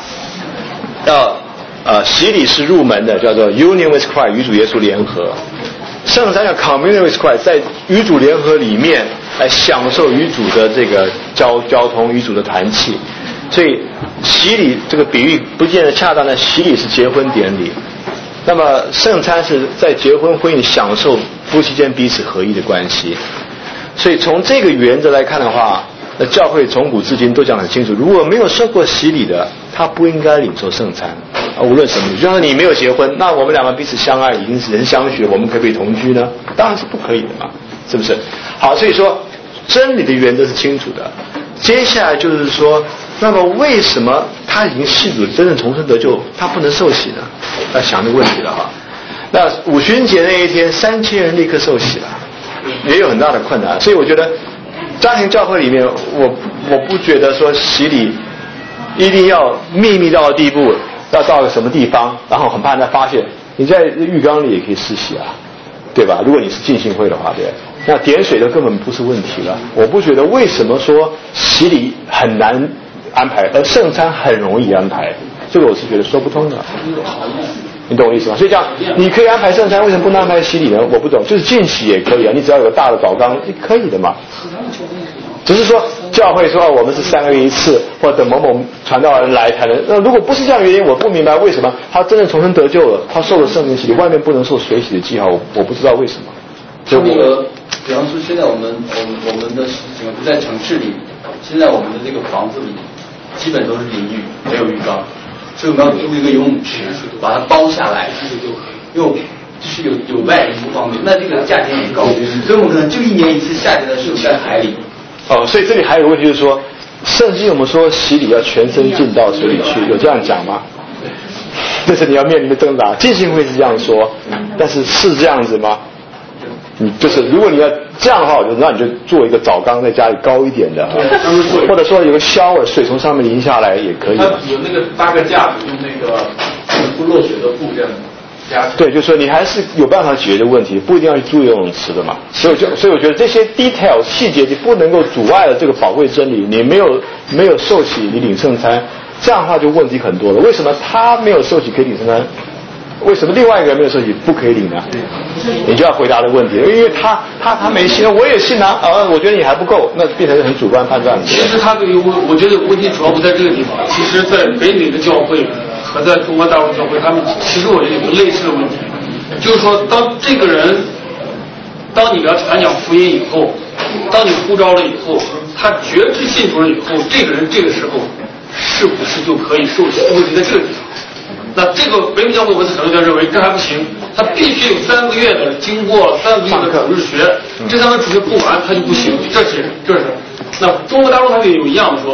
Speaker 1: 洗礼是入门的，叫做 Union with Christ， 与主耶稣联合。圣餐叫 Communion with Christ， 在与主联合里面来享受与主的这个交通，与主的团契。所以洗礼这个比喻不见得恰当的，洗礼是结婚典礼，那么圣餐是在结婚婚姻享受夫妻间彼此合一的关系。所以从这个原则来看的话，那教会从古至今都讲得很清楚，如果没有受过洗礼的，他不应该领受圣餐无论什么，就像你没有结婚，那我们两个彼此相爱，已经是人相许，我们可不可以同居呢？当然是不可以的嘛，是不是？好，所以说真理的原则是清楚的。接下来就是说，那么为什么他已经信主真正重生得救，他不能受洗呢？要想这个问题了那五旬节那一天，3000人立刻受洗了，也有很大的困难。所以我觉得家庭教会里面，我不觉得说洗礼一定要秘密到的地步，要到个什么地方，然后很怕人家发现。你在浴缸里也可以施洗对吧？如果你是浸信会的话，对，那点水的根本不是问题了。我不觉得为什么说洗礼很难安排，而圣餐很容易安排，这个我是觉得说不通的。你懂我意思吗？所以讲你可以安排圣餐，为什么不能安排洗礼呢？我不懂，就是浸洗也可以你只要有个大的澡缸可以的嘛。只是说教会说我们是3个月一次，或者等某某传道人来才能。那如果不是这样的原因，我不明白为什么他真正重生得救了，他受了圣灵洗礼，外面不能受水洗的记号，我不知道为什么。
Speaker 2: 就比方说现在我们的情况不在城市里，现在我们的这个房子里基本都是淋浴，没有浴缸，所以我们要租一个游泳池，把它包下来，就是有外人不方便，那这个价钱很高，所以我们可能就1年一次夏天的时候在海里。
Speaker 1: 所以这里还有个问题就是说，圣经我们说洗礼要全身浸到水里去，有这样讲吗？这是你要面临的挣扎。浸信会是这样说，但是是这样子吗？就是如果你要这样的话，那你就做一个澡缸在家里高一点的或者说有个shower，水从上面淋下来也可以。
Speaker 3: 它有那个搭个架子，用那个不漏水的布这样子。
Speaker 1: 对，就是说你还是有办法解决这个问题，不一定要去住游泳池的嘛。所以我觉得这些 detail 细节就不能够阻碍了这个宝贵真理。你没有受洗，你领圣餐，这样的话就问题很多了。为什么他没有受洗可以领圣餐？为什么另外一个人没有受洗不可以领呢？你就要回答的问题，因为他没信，我也信我觉得你还不够，那变成很主观判断。
Speaker 3: 其实我觉得问题主要不在这个地方。其实，在北美的教会和在中国大陆教会，他们其实我觉得有个类似的问题，就是说，当这个人，当你给他传讲福音以后，当你呼召了以后，他觉知信主了以后，这个人这个时候是不是就可以受洗？问题在这个地方。那这个北美教会，我很多人认为这还不行，他必须有3个月的经过3个月的主日学，这3个主日不完他就不行，这是。那中国大陆他们有一样的说，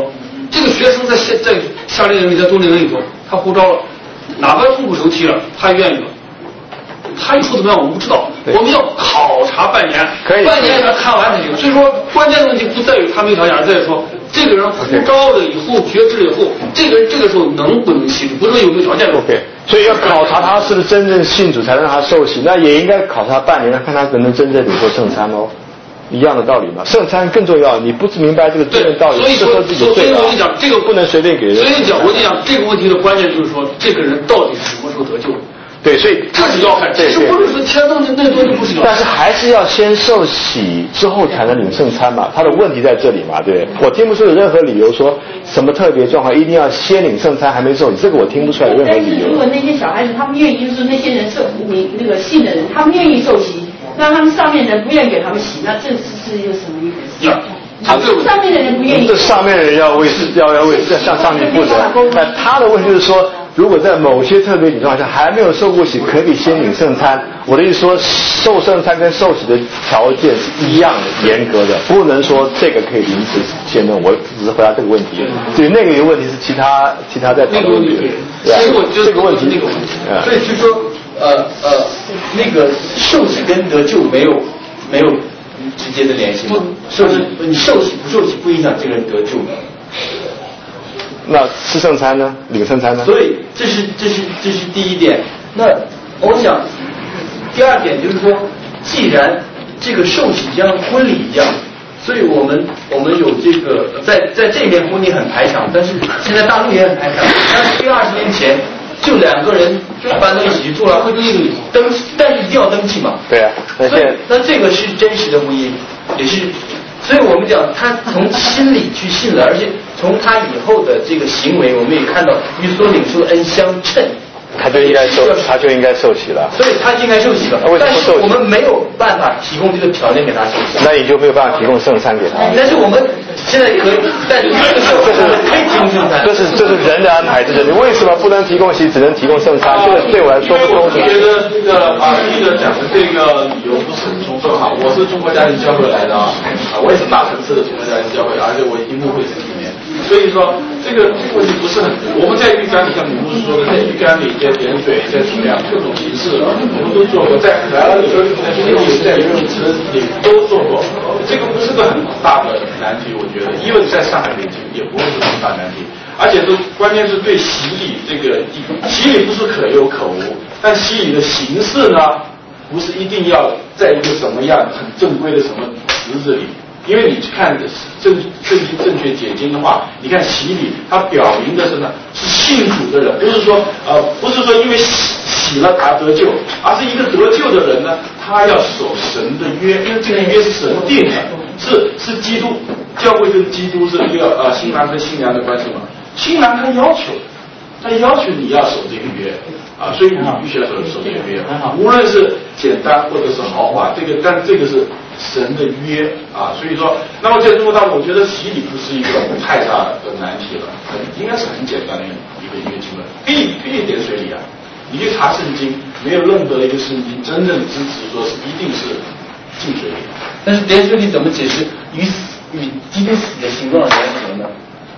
Speaker 7: 这个学生在夏令营里，在冬令营里头，他呼召了，哪怕痛苦受气了，他愿意了。他以后怎么样我们不知道，我们要考察半年，半年他看完才行。所以说，关键的问题不在于他没有条件，而在于说这个人呼召了以后，觉知了以后，这个人这个时候能不能信主，不是说有没有条件。
Speaker 1: OK， 所以要考察他是不是真正信主，才能让他受洗。那也应该考察半年，看他能不能真正领受圣餐哦。一样的道理嘛，圣餐更重要。你不明白这个真正道理，
Speaker 7: 所以我跟你讲，这个
Speaker 1: 不能随便给人。
Speaker 7: 所以我跟你讲，这个问题的关键就是说，这个人到底什么时候得救？
Speaker 1: 对，所以
Speaker 7: 这是要看，其实不是说天上那多就不是要看，
Speaker 1: 但是还是要先受洗之后才能领圣餐嘛。他的问题在这里嘛，对，我听不出有任何理由说什么特别状况一定要先领圣餐还没受洗，这个我听不出来有任何理由。
Speaker 8: 但是如果那些小孩子他们愿意，就是那些人那个信的人，他们愿意受洗，那他们上面的人不愿意给他们洗，那这是又什么意思？上面的人不愿意，
Speaker 1: 这上面的人要为向上面负责。那他的问题就是说，如果在某些特别情况下还没有受过洗，可以先领圣餐。我的意思说，受圣餐跟受洗的条件是一样的，严格的，不能说这个可以临时先弄。我只是回答这个问题，对那个问题是其他在讨论的。
Speaker 7: 所以我就
Speaker 1: 这个问题，
Speaker 2: 所以就说那个受洗跟得救没有直接的联系吗？你受洗不受洗不影响这个人得救的。
Speaker 1: 那吃圣餐呢？领圣餐呢？
Speaker 2: 所以这是第一点。那我想第二点就是说，既然这个受洗像婚礼一样，所以我们有这个在这边婚礼很排场，但是现在大陆也很排场。但是20年前就2个人搬到一起去做了，会对这个登记，但是一定要登记嘛。
Speaker 1: 对啊。
Speaker 2: 那这个是真实的婚姻，也是。所以我们讲他从心里去信了，而且从他以后的这个行为，我们也看到与所领受的恩相称，
Speaker 1: 他就应该受洗了。
Speaker 2: 所以他应该受洗了。但是我们没有办法提供这个条件给他受洗。
Speaker 1: 那你就没有办法提供圣餐给他。
Speaker 2: 但是我们现在可以，但是这个时候可以提供圣餐。
Speaker 1: 这是人的安排，这是你为什么不能提供洗，只能提供圣餐？这个对我来说不公平。
Speaker 3: 我觉得这个第一个讲的这个理由不是很充分哈。我是中国家庭教会来的我也是大城市的中国家庭教会，而且我已经牧会10几年，所以说这个问题不是很多。我们在浴缸里，像李牧师说的，在浴缸里在点水，在怎么样各种形式，我们都做过，在海里在游泳池里都做过，这个不是个很大的难题，我觉得，因为在上海北京也不会是很大难题，而且关键是对洗礼这个洗礼不是可有可无，但洗礼的形式呢，不是一定要在一个什么样很正规的什么池子里。因为你去看正确解经的话，你看洗礼，它表明的是呢，是信主的人，不是说因为洗了他得救，而是一个得救的人呢，他要守神的约，因为这个约是神定的，是基督，教会跟基督是一个新郎跟新娘的关系嘛，新郎他要求你要守这个约所以你必须要守这个约，无论是简单或者是豪华，但这个是神的约所以说，那么在中国大陆，我觉得洗礼不是一个太大的难题了，应该是很简单的一个经文，可以点水里你去查圣经，没有任何一个圣经真正支持说是一定是进水里。
Speaker 2: 但是点水里怎么解释与基督死的形状联合呢？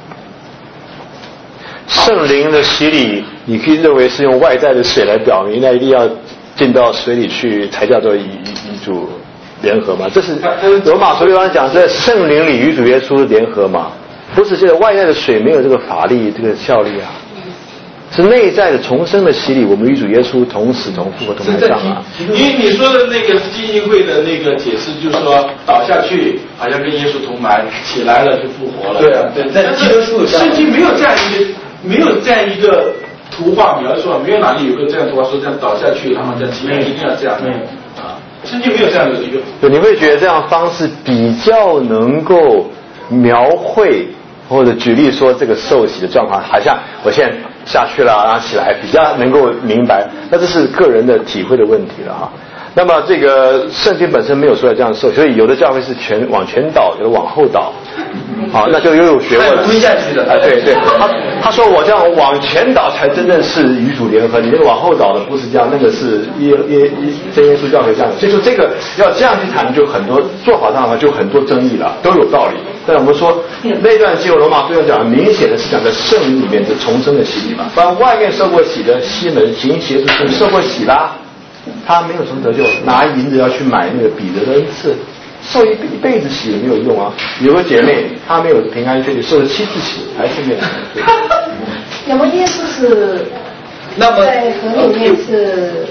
Speaker 1: 圣灵的洗礼，你可以认为是用外在的水来表明，那一定要进到水里去才叫做与主联合嘛？这是罗马书6章讲，在圣灵里与主耶稣联合嘛？不是这个外在的水没有这个法力、这个效力是内在的重生的洗礼，我们与主耶稣同死同复活同埋葬
Speaker 3: 因为你说的那个基金会的那个解释，就是说倒下去好像跟耶稣同埋，起来了就复活了。
Speaker 2: 对，在基督书上，
Speaker 3: 圣经没有这样一个图画描述，没有哪里有个这样图画说这样倒下去，然后这样起来一定要这样圣经没有这样的一个。
Speaker 1: 你会觉得这样方式比较能够描绘或者举例说这个受洗的状况，好像我现在下去了，然后起来，比较能够明白。那这是个人的体会的问题了那么这个圣经本身没有说要这样受，所以有的教会是往前倒，有的往后倒。 好，那就又有学问了。
Speaker 2: 吞下去的。
Speaker 1: 对对，他说我这样往前倒才真正是与主联合，你那个往后倒的不是这样，那个是真耶稣教会这样的。所以说这个要这样去谈，就很多做法上的话就很多争议了，都有道理。但我们说那段经文罗马书要讲，明显的是讲在圣灵里面的重生的洗礼嘛。不然外面受过洗的西门行邪术受过洗啦，他没有什么得救，拿银子要去买那个彼得的恩赐。受一辈子洗也没有用啊！有个姐妹，她没有平安血，受了7次洗，还是没有平安血。
Speaker 6: 那么耶稣是在河里面是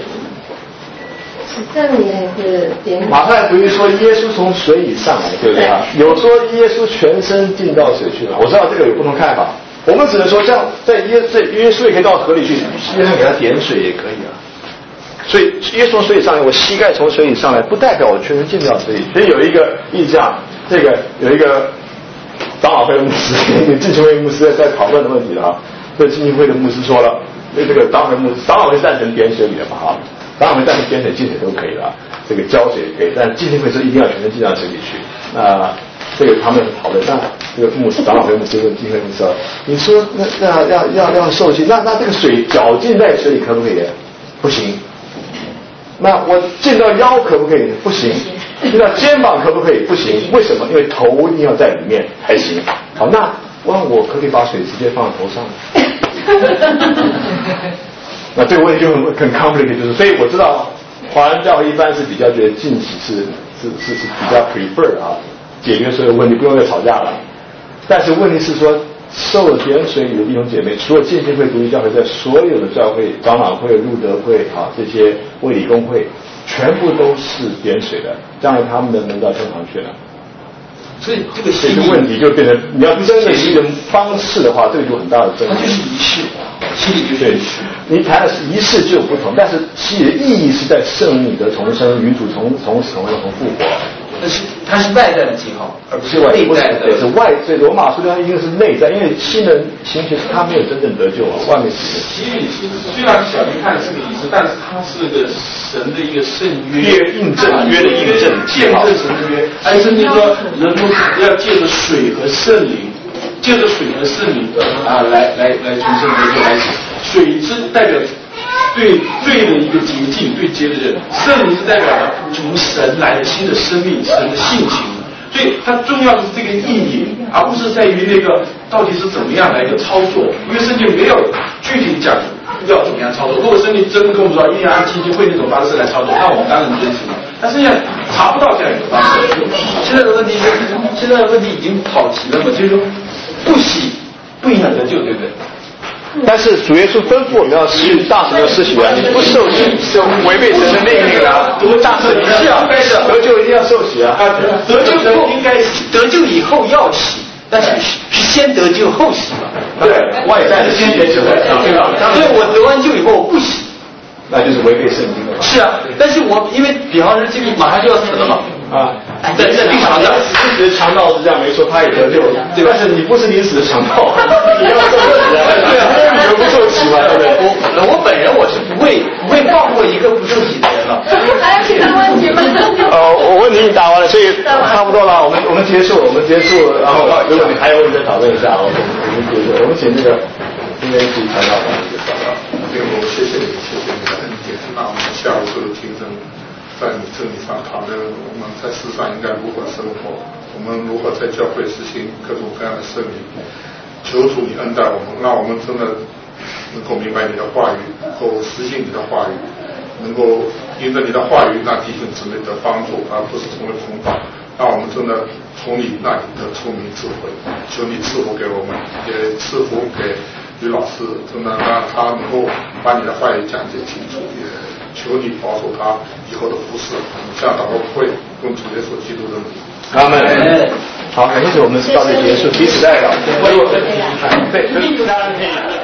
Speaker 6: 证明还是点？
Speaker 1: 马太福音说耶稣从水里上来，对不对啊？有说耶稣全身浸到水去了。我知道这个有不同看法，我们只能说这样，在耶稣也可以到河里去，耶稣给他点水也可以啊。所以耶稣从水里上来，我膝盖从水里上来，不代表我全身浸到水里。所以有一个意思啊，这个有一个长老会的牧师，浸信会牧师在讨论的问题了啊。这浸信会的牧师说了，这个长老会赞成点水里的嘛哈，长老会赞成点水进水都可以了，这个浇水也可以，但浸信会说一定要全身浸到水里去。那这个他们讨论，那这个长老会牧师问浸信会牧师，你说那要受洗，那这个水搅进在水里可不可以？不行。那我浸到腰可不可以？不行。浸到肩膀可不可以？不行。为什么？因为头一定要在里面才行。好，那我可不可以把水直接放在头上？那这个问题就很 complicated， 就是所以我知道华人教会一般是比较觉得浸洗是比较 prefer 啊，解决所有问题，不用再吵架了。但是问题是说，受点水里的弟兄姐妹，除了浸信会、独立教会，在所有的教会、长老会、路德会啊这些卫理公会，全部都是点水的，将来他们的门到天堂去了。
Speaker 7: 所以这个
Speaker 1: 问题就变成，你要真的是一个方式的话，这个就很大的争议。
Speaker 7: 它就是仪式，洗礼就是仪式。
Speaker 1: 你谈的是仪式就有不同，但是洗礼的意义是在圣灵的重生，与主从死从复活。
Speaker 7: 但是它是外在的记号，而不是内在的。
Speaker 1: 对，是外。所以罗马书它一定是内在，因为新人行学他没有真正得救啊，外面是。
Speaker 3: 洗礼虽然小明看是个仪式，但是它是个神的一个圣约
Speaker 1: 印证约的印证，
Speaker 3: 见证神的约。而甚至说人们要借着水和圣灵，借着水和圣灵啊来重生得救，来水是代表对罪的一个洁净，对洁的人；圣灵是代表了从神来的新的生命，神的性情。所以它重要的是这个意义，而不是在于那个到底是怎么样来一个操作。因为圣经没有具体讲要怎么样操作。如果圣经真的跟我们说一定要按基金会那种方式来操作，那我们当然遵循了。但是现在查不到这样一个方式。
Speaker 2: 现在的问题已经跑题了嘛，就是说不洗不影响得救，对不对？
Speaker 1: 但是主耶稣吩咐我们要施大使的施洗啊，你不受洗就违背神的命令了。大使是啊，得救一定要受洗啊。
Speaker 2: 得救后应该得救以后要洗，但是先得救后洗嘛。
Speaker 1: 对，外在的先得救，对吧？
Speaker 2: 所以我得完救以后我不洗，
Speaker 1: 那就是违背圣经的。
Speaker 2: 是啊，但是我因为比方说这个马上就要死了嘛。
Speaker 1: 啊，
Speaker 2: 在病床上，
Speaker 1: 临时强盗是这样没错，他也得救，对吧？但是你不是临时的强盗，你要受洗啊，对啊，你不受洗嘛，对不对？
Speaker 2: 我本人我是不会放过一个不受洗的人了。
Speaker 6: 还有其他问题吗？
Speaker 1: 我问题已经答完了，所以差不多了，我们结束，然后如果你还有问题再讨论一下，我们结束，我们请那个今天主谈到的一个报告。
Speaker 9: 我谢谢你的恩典，那我们下午就听证。在你这里上讨论我们在世上应该如何生活，我们如何在教会实行各种各样的圣礼。求主你恩待我们，让我们真的能够明白你的话语，能够实行你的话语，能够因着你的话语让弟兄姊妹得帮助，而不是成为同党。让我们真的从你那里得聪明智慧。求你赐福给我们，也赐福给吕老师，真的让他能够把你的话语讲解清楚，也求你保守他以后的服侍。这样祷告会用主耶稣基督的名。
Speaker 1: 阿门。好，感谢我们到这结束，彼此代表。对，大家可以。